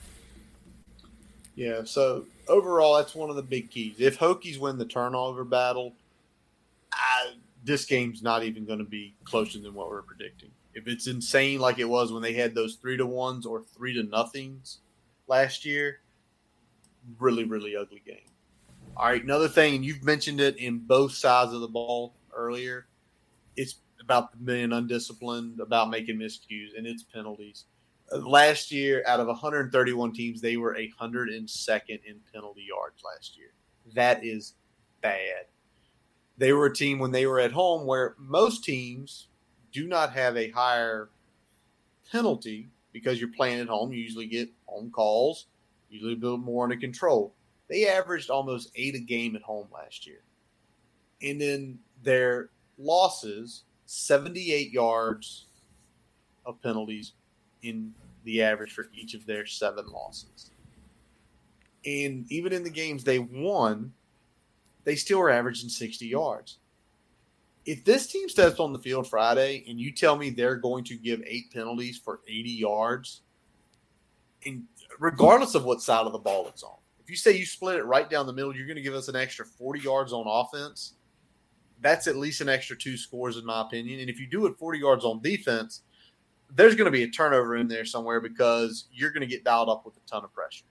Yeah. So overall, that's one of the big keys. If Hokies win the turnover battle, this game's not even going to be closer than what we're predicting. If it's insane like it was when they had those 3-1s or 3-0s last year, really, really ugly game. All right, another thing, and you've mentioned it in both sides of the ball earlier, it's about being undisciplined, about making miscues, and it's penalties. Last year, out of 131 teams, they were 102nd in penalty yards last year. That is bad. They were a team when they were at home where most teams do not have a higher penalty because you're playing at home. You usually get home calls, usually a bit more under control. They averaged almost 8 a game at home last year. And then their losses, 78 yards of penalties in the average for each of their 7 losses. And even in the games they won, they still were averaging 60 yards. If this team steps on the field Friday and you tell me they're going to give 8 penalties for 80 yards, and regardless of what side of the ball it's on, if you say you split it right down the middle, you're going to give us an extra 40 yards on offense, that's at least an extra 2 scores in my opinion. And if you do it 40 yards on defense, there's going to be a turnover in there somewhere because you're going to get dialed up with a ton of pressure.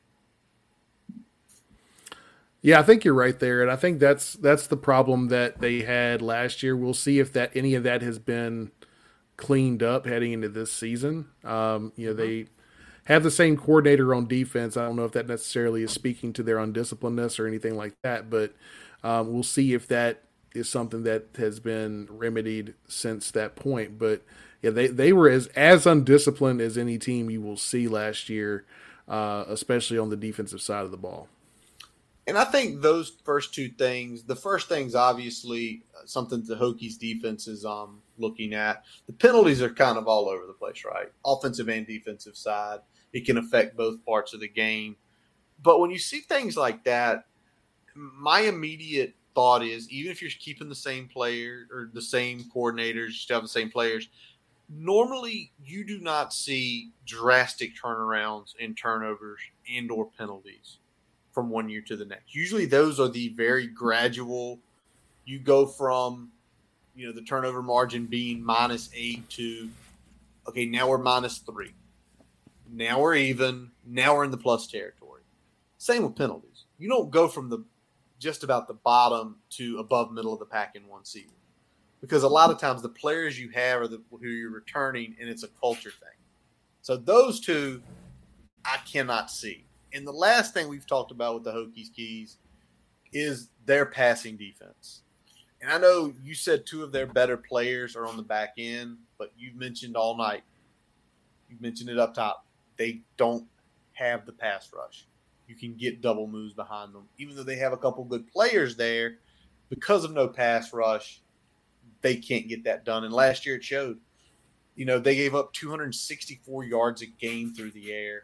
Yeah, I think you're right there, and I think that's the problem that they had last year. We'll see if that any of that has been cleaned up heading into this season. They have the same coordinator on defense. I don't know if that necessarily is speaking to their undisciplinedness or anything like that, but we'll see if that is something that has been remedied since that point. But yeah, they were as undisciplined as any team you will see last year, especially on the defensive side of the ball. And I think those first 2 things, the first thing's obviously something the Hokies defense is looking at. The penalties are kind of all over the place, right? Offensive and defensive side. It can affect both parts of the game. But when you see things like that, my immediate thought is, even if you're keeping the same player or the same coordinators, you still have the same players, normally you do not see drastic turnarounds in turnovers and or penalties from one year to the next. Usually those are the very gradual. You go from, the turnover margin being -8 to, okay, now we're -3. Now we're even. Now we're in the plus territory. Same with penalties. You don't go from just about the bottom to above middle of the pack in one season. Because a lot of times the players you have are who you're returning, and it's a culture thing. So those 2 I cannot see. And the last thing we've talked about with the Hokies Keys is their passing defense. And I know you said 2 of their better players are on the back end, but you've mentioned all night. You've mentioned it up top. They don't have the pass rush. You can get double moves behind them. Even though they have a couple good players there, because of no pass rush, they can't get that done. And last year it showed. They gave up 264 yards a game through the air.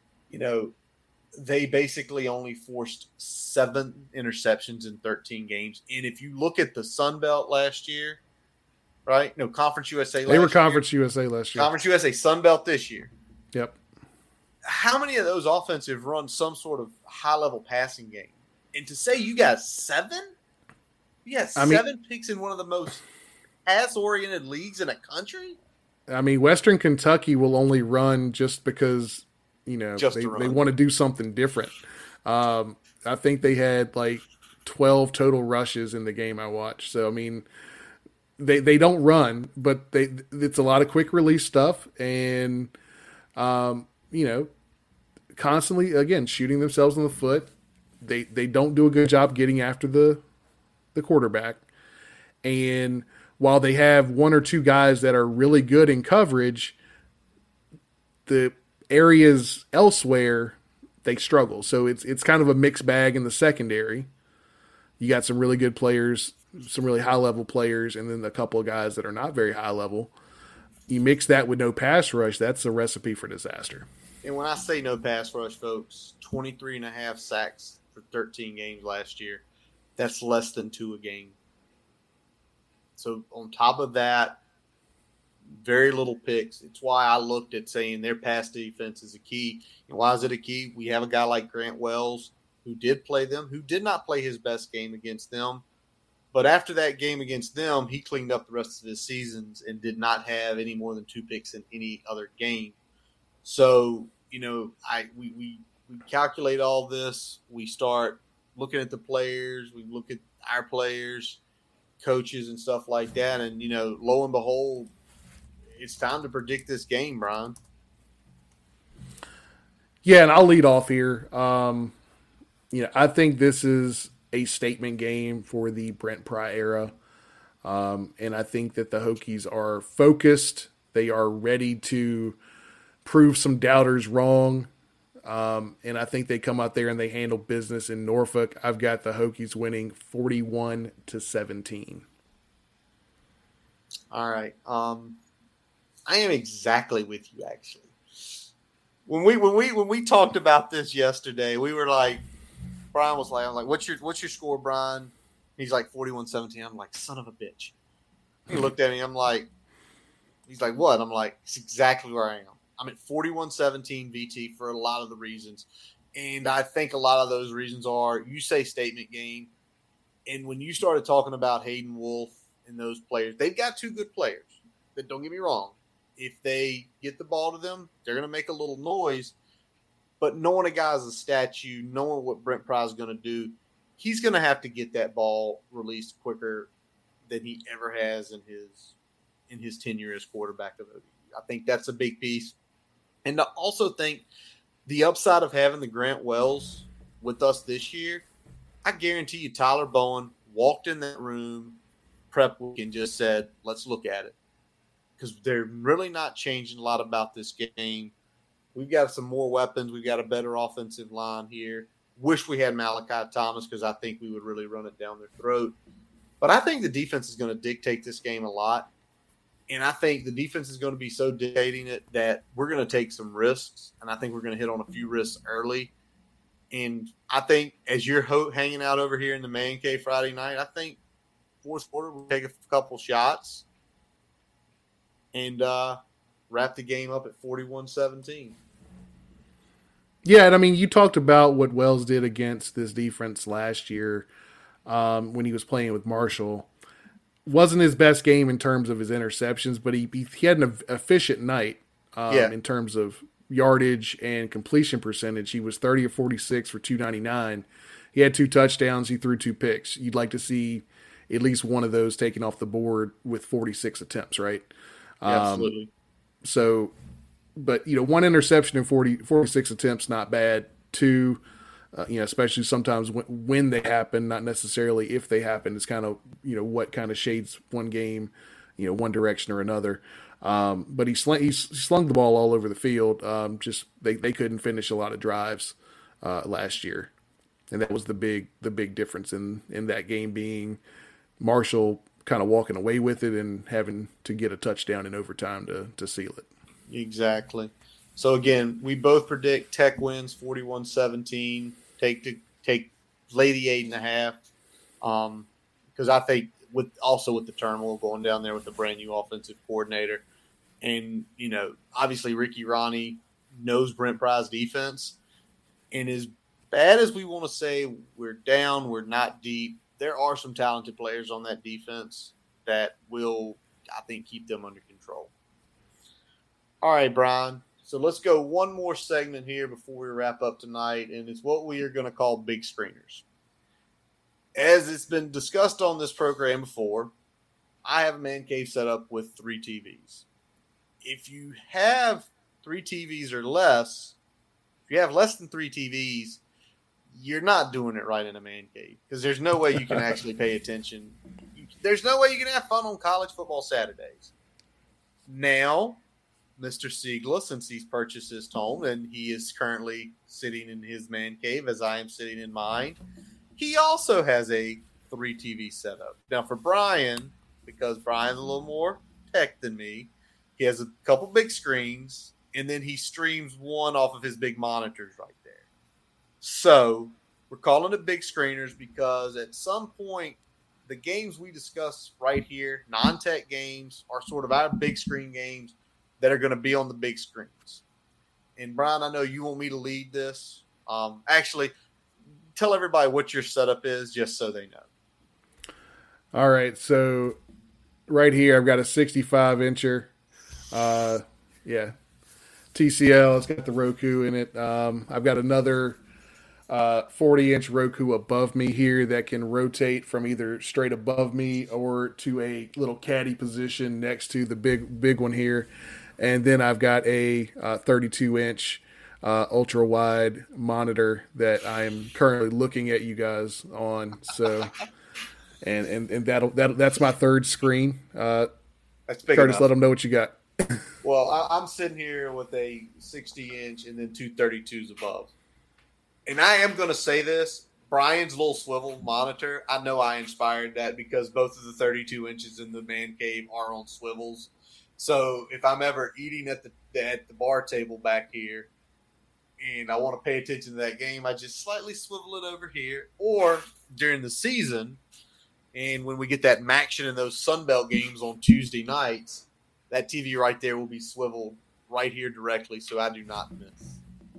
They basically only forced 7 interceptions in 13 games. And if you look at the Sun Belt last year, right? No, Conference USA last year. They were Conference USA last year. Conference USA, Sun Belt this year. Yep. How many of those offensive run some sort of high-level passing game? And to say you got 7? You got 7 picks in one of the most pass-oriented leagues in the country? Western Kentucky will only run just because – they want to do something different. I think they had 12 total rushes in the game I watched. So, they don't run, but it's a lot of quick release stuff and, constantly, again, shooting themselves in the foot. They don't do a good job getting after the quarterback. And while they have 1 or 2 guys that are really good in coverage, the areas elsewhere they struggle. So it's kind of a mixed bag in the secondary. You got some really good players, some really high level players, and then a couple of guys that are not very high level. You mix that with no pass rush, that's a recipe for disaster. And when I say no pass rush, folks, 23.5 sacks for 13 games last year. That's less than 2 a game. So on top of that, very little picks. It's why I looked at saying their pass defense is a key. And why is it a key? We have a guy like Grant Wells who did play them, who did not play his best game against them, But after that game against them, he cleaned up the rest of his seasons and did not have any more than 2 picks in any other game. So, we calculate all this. We start looking at the players. We look at our players, coaches, and stuff like that. And, lo and behold, it's time to predict this game, Brian. Yeah, and I'll lead off here. I think this is a statement game for the Brent Pry era. And I think that the Hokies are focused. They are ready to prove some doubters wrong. And I think they come out there and they handle business in Norfolk. I've got the Hokies winning 41-17. All right. I am exactly with you, actually. When we talked about this yesterday, we were like, Brian was like, I'm like, what's your score, Brian? He's like 41-17. I'm like, son of a bitch. He looked at me. I'm like, he's like, what? I'm like, it's exactly where I am. I'm at 41-17 VT for a lot of the reasons. And I think a lot of those reasons are, you say statement game. And when you started talking about Hayden Wolff and those players, they've got 2 good players. But don't get me wrong. If they get the ball to them, they're going to make a little noise. But knowing a guy's a statue, knowing what Brent Pry is going to do, he's going to have to get that ball released quicker than he ever has in his tenure as quarterback of ODU. I think that's a big piece. And I also think the upside of having the Grant Wells with us this year, I guarantee you Tyler Bowen walked in that room, prep week, and just said, let's look at it. Because they're really not changing a lot about this game. We've got some more weapons. We've got a better offensive line here. Wish we had Malachi Thomas because I think we would really run it down their throat. But I think the defense is going to dictate this game a lot. And I think the defense is going to be so dictating it that we're going to take some risks. And I think we're going to hit on a few risks early. And I think as you're hanging out over here in the Man Cave Friday night, I think fourth quarter we'll take a couple shots and wrap the game up at 41-17. Yeah, and I mean, you talked about what Wells did against this defense last year when he was playing with Marshall. Wasn't his best game in terms of his interceptions, but he had an efficient night in terms of yardage and completion percentage. He was 30 of 46 for 299. He had 2 touchdowns. He threw 2 picks. You'd like to see at least one of those taken off the board with 46 attempts, right? Absolutely. So, but, 1 interception in 46 attempts, not bad. 2, especially sometimes when they happen, not necessarily if they happen, is kind of, what kind of shades one game, one direction or another. But he slung the ball all over the field. Just they couldn't finish a lot of drives last year. And that was the big difference in that game, being Marshall kind of walking away with it and having to get a touchdown in overtime to seal it. Exactly. So again, we both predict Tech wins 41-17. Take lay the 8.5. Because I think with the turmoil going down there with the brand new offensive coordinator, and obviously Ricky Ronnie knows Brent Pry's defense, and as bad as we want to say we're down, we're not deep, there are some talented players on that defense that will, I think, keep them under control. All right, Brian. So let's go one more segment here before we wrap up tonight, and it's what we are going to call big screeners. As it's been discussed on this program before, I have a man cave set up with 3 TVs. If you have 3 TVs or less, if you have less than 3 TVs, you're not doing it right in a man cave, because there's no way you can actually pay attention. There's no way you can have fun on college football Saturdays. Now, Mr. Siegler, since he's purchased his home and he is currently sitting in his man cave as I am sitting in mine, he also has a 3 TV setup. Now for Brian, because Brian's a little more tech than me, he has a couple big screens, and then he streams one off of his big monitors right there. So we're calling it big screeners because at some point, the games we discuss right here, non-tech games, are sort of our big screen games that are going to be on the big screens. And Brian, I know you want me to lead this. Actually, tell everybody what your setup is just so they know. All right, so right here I've got a 65 incher. Yeah, TCL. It's got the Roku in it. I've got another 40-inch Roku above me here that can rotate from either straight above me or to a little caddy position next to the big one here. And then I've got a 32-inch ultra wide monitor that I am currently looking at you guys on. So, and that's my third screen. That's big Curtis, enough. let them know what you got. Well, I'm sitting here with a 60-inch and then two 32s above. And I am going to say this. Brian's little swivel monitor, I know I inspired that because both of the 32 inches in the man cave are on swivels. So if I'm ever eating at the bar table back here and I want to pay attention to that game, I just slightly swivel it over here. Or during the season, and when we get that action in those Sunbelt games on Tuesday nights, that TV right there will be swiveled right here directly so I do not miss.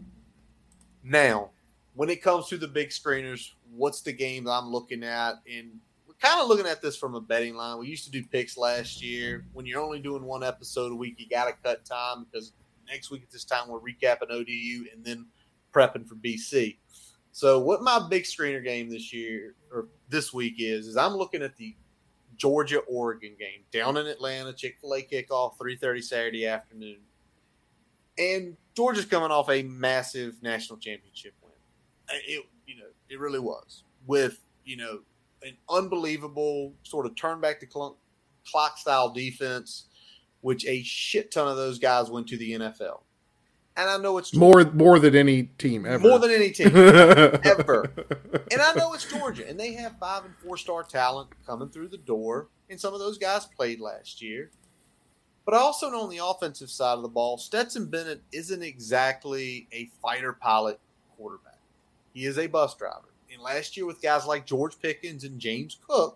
Now, when it comes to the big screeners, what's the game that I'm looking at? And we're kind of looking at this from a betting line. We used to do picks last year. When you're only doing one episode a week, you got to cut time because next week at this time we're recapping ODU and then prepping for BC. So what my big screener game this year or this week is I'm looking at the Georgia-Oregon game down in Atlanta, Chick-fil-A kickoff, 3:30 Saturday afternoon. And Georgia's coming off a massive national championship win. It really was with, an unbelievable sort of turn back the clock style defense, which a shit ton of those guys went to the NFL. And I know it's Georgia. More than any team ever. More than any team ever. And I know it's Georgia, and they have 5- and 4-star talent coming through the door, and some of those guys played last year. But I also know on the offensive side of the ball, Stetson Bennett isn't exactly a fighter pilot quarterback. He is a bus driver. And last year with guys like George Pickens and James Cook,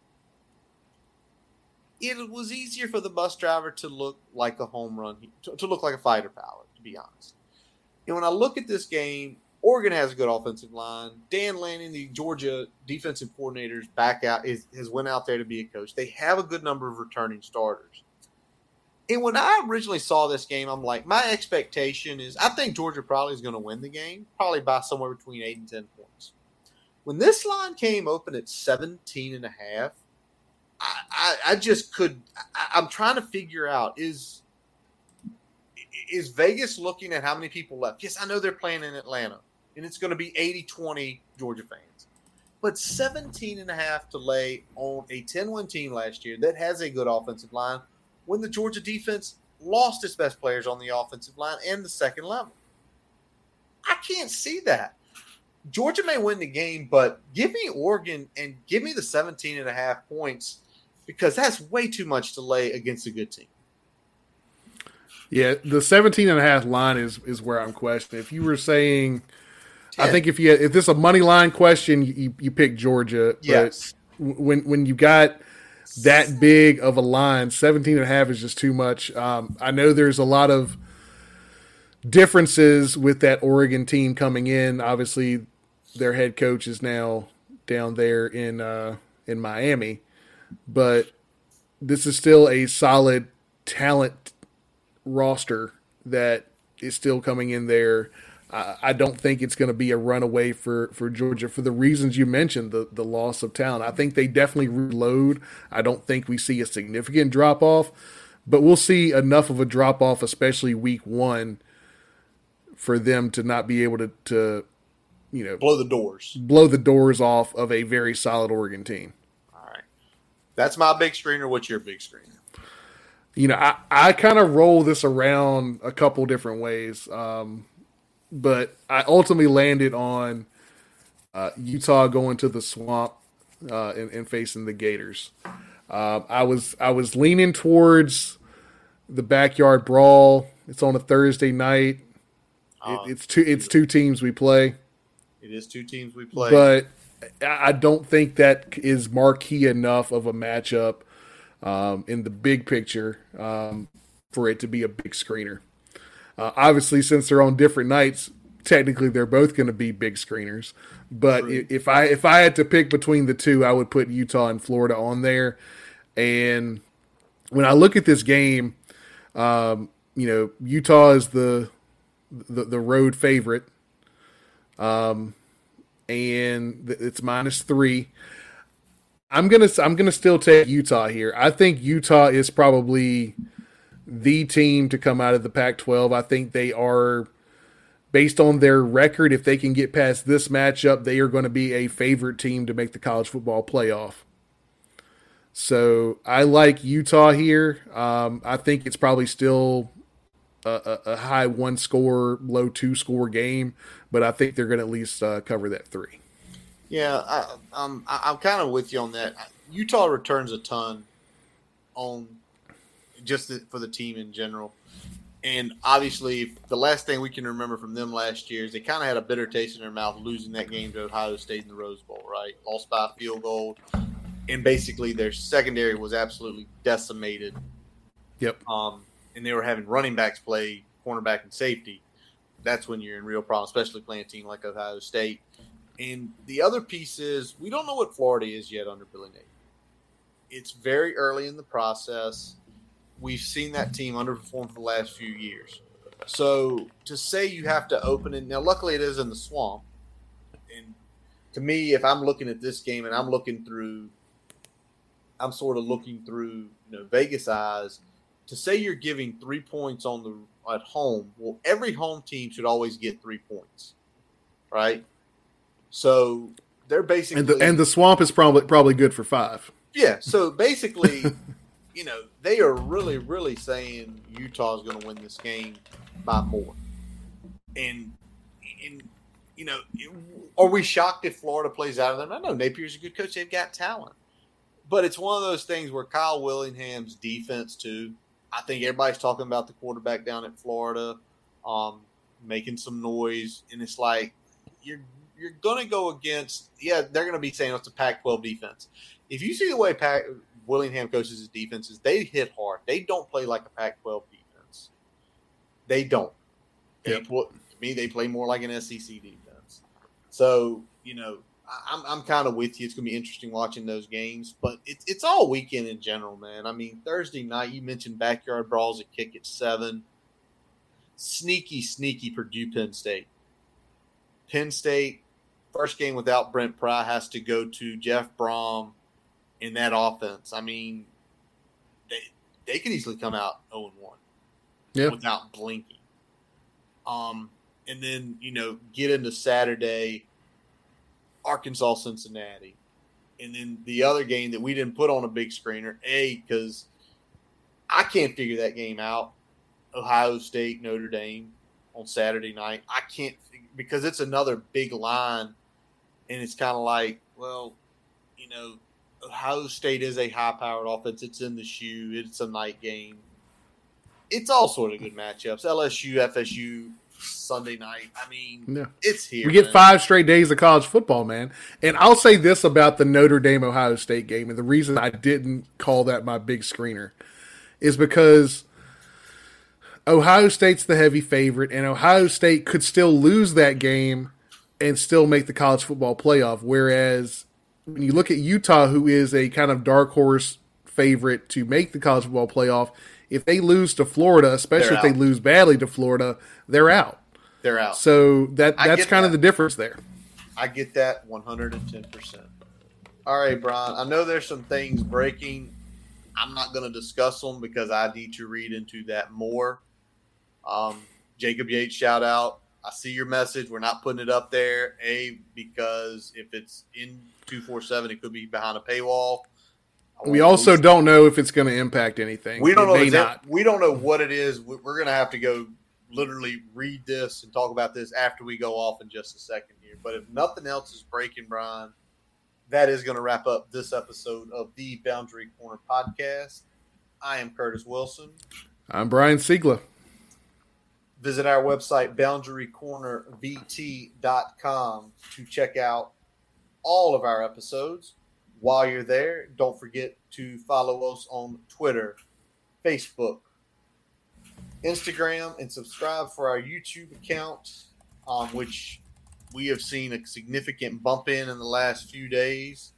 it was easier for the bus driver to look like a home run, to look like a fighter pilot, to be honest. And when I look at this game, Oregon has a good offensive line. Dan Lanning, the Georgia defensive coordinator's back out, has went out there to be a coach. They have a good number of returning starters. And when I originally saw this game, I'm like, my expectation is I think Georgia probably is going to win the game, probably by somewhere between 8 and 10 points. When this line came open at 17.5, I just could – I'm trying to figure out, is Vegas looking at how many people left? Yes, I know they're playing in Atlanta, and it's going to be 80-20 Georgia fans. But 17.5 to lay on a 10-win team last year that has a good offensive line when the Georgia defense lost its best players on the offensive line and the second level. I can't see that. Georgia may win the game, but give me Oregon and give me the 17.5 points because that's way too much to lay against a good team. Yeah, the 17.5 line is where I'm questioning. If you were saying, 10. I think if this is a money line question, you pick Georgia. Yes. But when you got that big of a line, 17.5 is just too much. I know there's a lot of differences with that Oregon team coming in. Obviously, their head coach is now down there in Miami, but this is still a solid talent roster that is still coming in there. I don't think it's going to be a runaway for Georgia for the reasons you mentioned, the loss of talent. I think they definitely reload. I don't think we see a significant drop-off, but we'll see enough of a drop-off, especially week 1, for them to not be able to blow the doors off of a very solid Oregon team. All right. That's my big screener. What's your big screener? I kind of roll this around a couple different ways. But I ultimately landed on Utah going to the Swamp and facing the Gators. I was leaning towards the backyard brawl. It's on a Thursday night. It's two teams we play. It is 2 teams we play. But I don't think that is marquee enough of a matchup in the big picture for it to be a big screener. Obviously, since they're on different nights, technically they're both going to be big screeners. But True. if I had to pick between the two, I would put Utah and Florida on there. And when I look at this game, Utah is the road favorite, and it's -3. I'm gonna still take Utah here. I think Utah is probably the team to come out of the Pac-12. I think they are, based on their record, if they can get past this matchup, they are going to be a favorite team to make the college football playoff. So I like Utah here. I think it's probably still a high 1-score, low 2-score game, but I think they're going to at least cover that 3. Yeah, I'm kind of with you on that. Utah returns a ton on for the team in general. And obviously, the last thing we can remember from them last year is they kind of had a bitter taste in their mouth losing that game to Ohio State in the Rose Bowl, right? Lost by a field goal. And basically, their secondary was absolutely decimated. Yep. And they were having running backs play cornerback and safety. That's when you're in real problem, especially playing a team like Ohio State. And the other piece is we don't know what Florida is yet under Billy Napier. It's very early in the process. We've seen that team underperform for the last few years. So to say you have to open it – now, luckily it is in the Swamp. And to me, if I'm looking at this game and I'm sort of looking through Vegas eyes, to say you're giving 3 points at home, well, every home team should always get 3 points, right? So they're basically – and the Swamp is probably good for 5. Yeah, so basically – they are really, really saying Utah is going to win this game by more. And are we shocked if Florida plays out of them? I know Napier's a good coach. They've got talent. But it's one of those things where Kyle Willingham's defense, too. I think everybody's talking about the quarterback down at Florida making some noise. And it's like you're going to go against – they're going to be saying it's a Pac-12 defense. If you see the way Willingham coaches his defenses, they hit hard. They don't play like a Pac-12 defense. They don't. Yep. To me, they play more like an SEC defense. So, I'm kind of with you. It's going to be interesting watching those games, but it's all weekend in general, man. I mean, Thursday night, you mentioned backyard brawls at kick at 7. Sneaky Purdue Penn State. Penn State, first game without Brent Pry, has to go to Jeff Brom in that offense. I mean, they could easily come out 0-1 without blinking. And then, get into Saturday, Arkansas, Cincinnati. And then the other game that we didn't put on a big screener, because I can't figure that game out, Ohio State, Notre Dame on Saturday night. I can't – because it's another big line, and it's kind of like, well, Ohio State is a high-powered offense. It's in the shoe. It's a night game. It's all sort of good matchups. LSU, FSU, Sunday night. I mean, It's here. We get 5 straight days of college football, man. And I'll say this about the Notre Dame-Ohio State game, and the reason I didn't call that my big screener is because Ohio State's the heavy favorite, and Ohio State could still lose that game and still make the college football playoff, whereas – when you look at Utah, who is a kind of dark horse favorite to make the college football playoff, if they lose to Florida, especially if they lose badly to Florida, they're out. They're out. So that's kind of the difference there. I get that 110%. All right, Brian, I know there's some things breaking. I'm not going to discuss them because I need to read into that more. Jacob Yates, shout out. I see your message. We're not putting it up there, because if it's in 247, it could be behind a paywall. We also don't know if it's going to impact anything. We don't know. We don't know what it is. We're going to have to go literally read this and talk about this after we go off in just a second here. But if nothing else is breaking, Brian, that is going to wrap up this episode of the Boundary Corner podcast. I am Curtis Wilson. I'm Brian Siegler. Visit our website, boundarycornervt.com, to check out all of our episodes. While you're there, don't forget to follow us on Twitter, Facebook, Instagram, and subscribe for our YouTube account. which we have seen a significant bump in the last few days.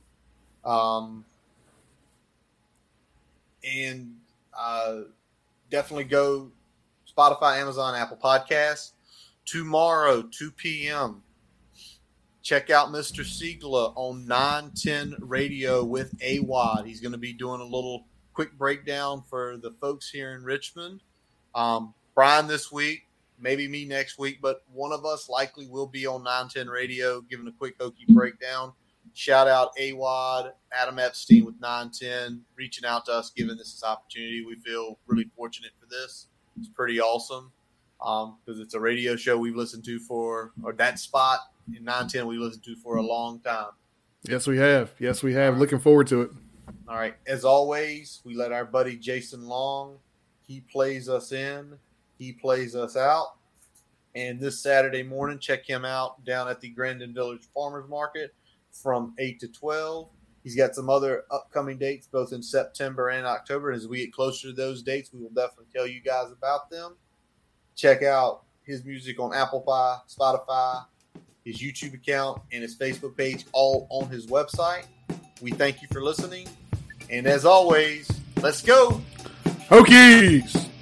And definitely go Spotify, Amazon, Apple Podcasts. Tomorrow, 2 p.m., check out Mr. Siegler on 910 Radio with AWOD. He's going to be doing a little quick breakdown for the folks here in Richmond. Brian this week, maybe me next week, but one of us likely will be on 910 Radio giving a quick Hokie breakdown. Shout out AWOD, Adam Epstein with 910, reaching out to us, giving us this opportunity. We feel really fortunate for this. It's pretty awesome because it's a radio show we've listened to or that spot in 910 we listened to for a long time. Yes, we have. Looking forward to it. All right. As always, we let our buddy Jason Long, he plays us in, he plays us out. And this Saturday morning, check him out down at the Grandin Village Farmers Market from 8 to 12. He's got some other upcoming dates both in September and October. As we get closer to those dates, we will definitely tell you guys about them. Check out his music on Apple Spotify, his YouTube account, and his Facebook page, all on his website. We thank you for listening. And as always, let's go. Hokies!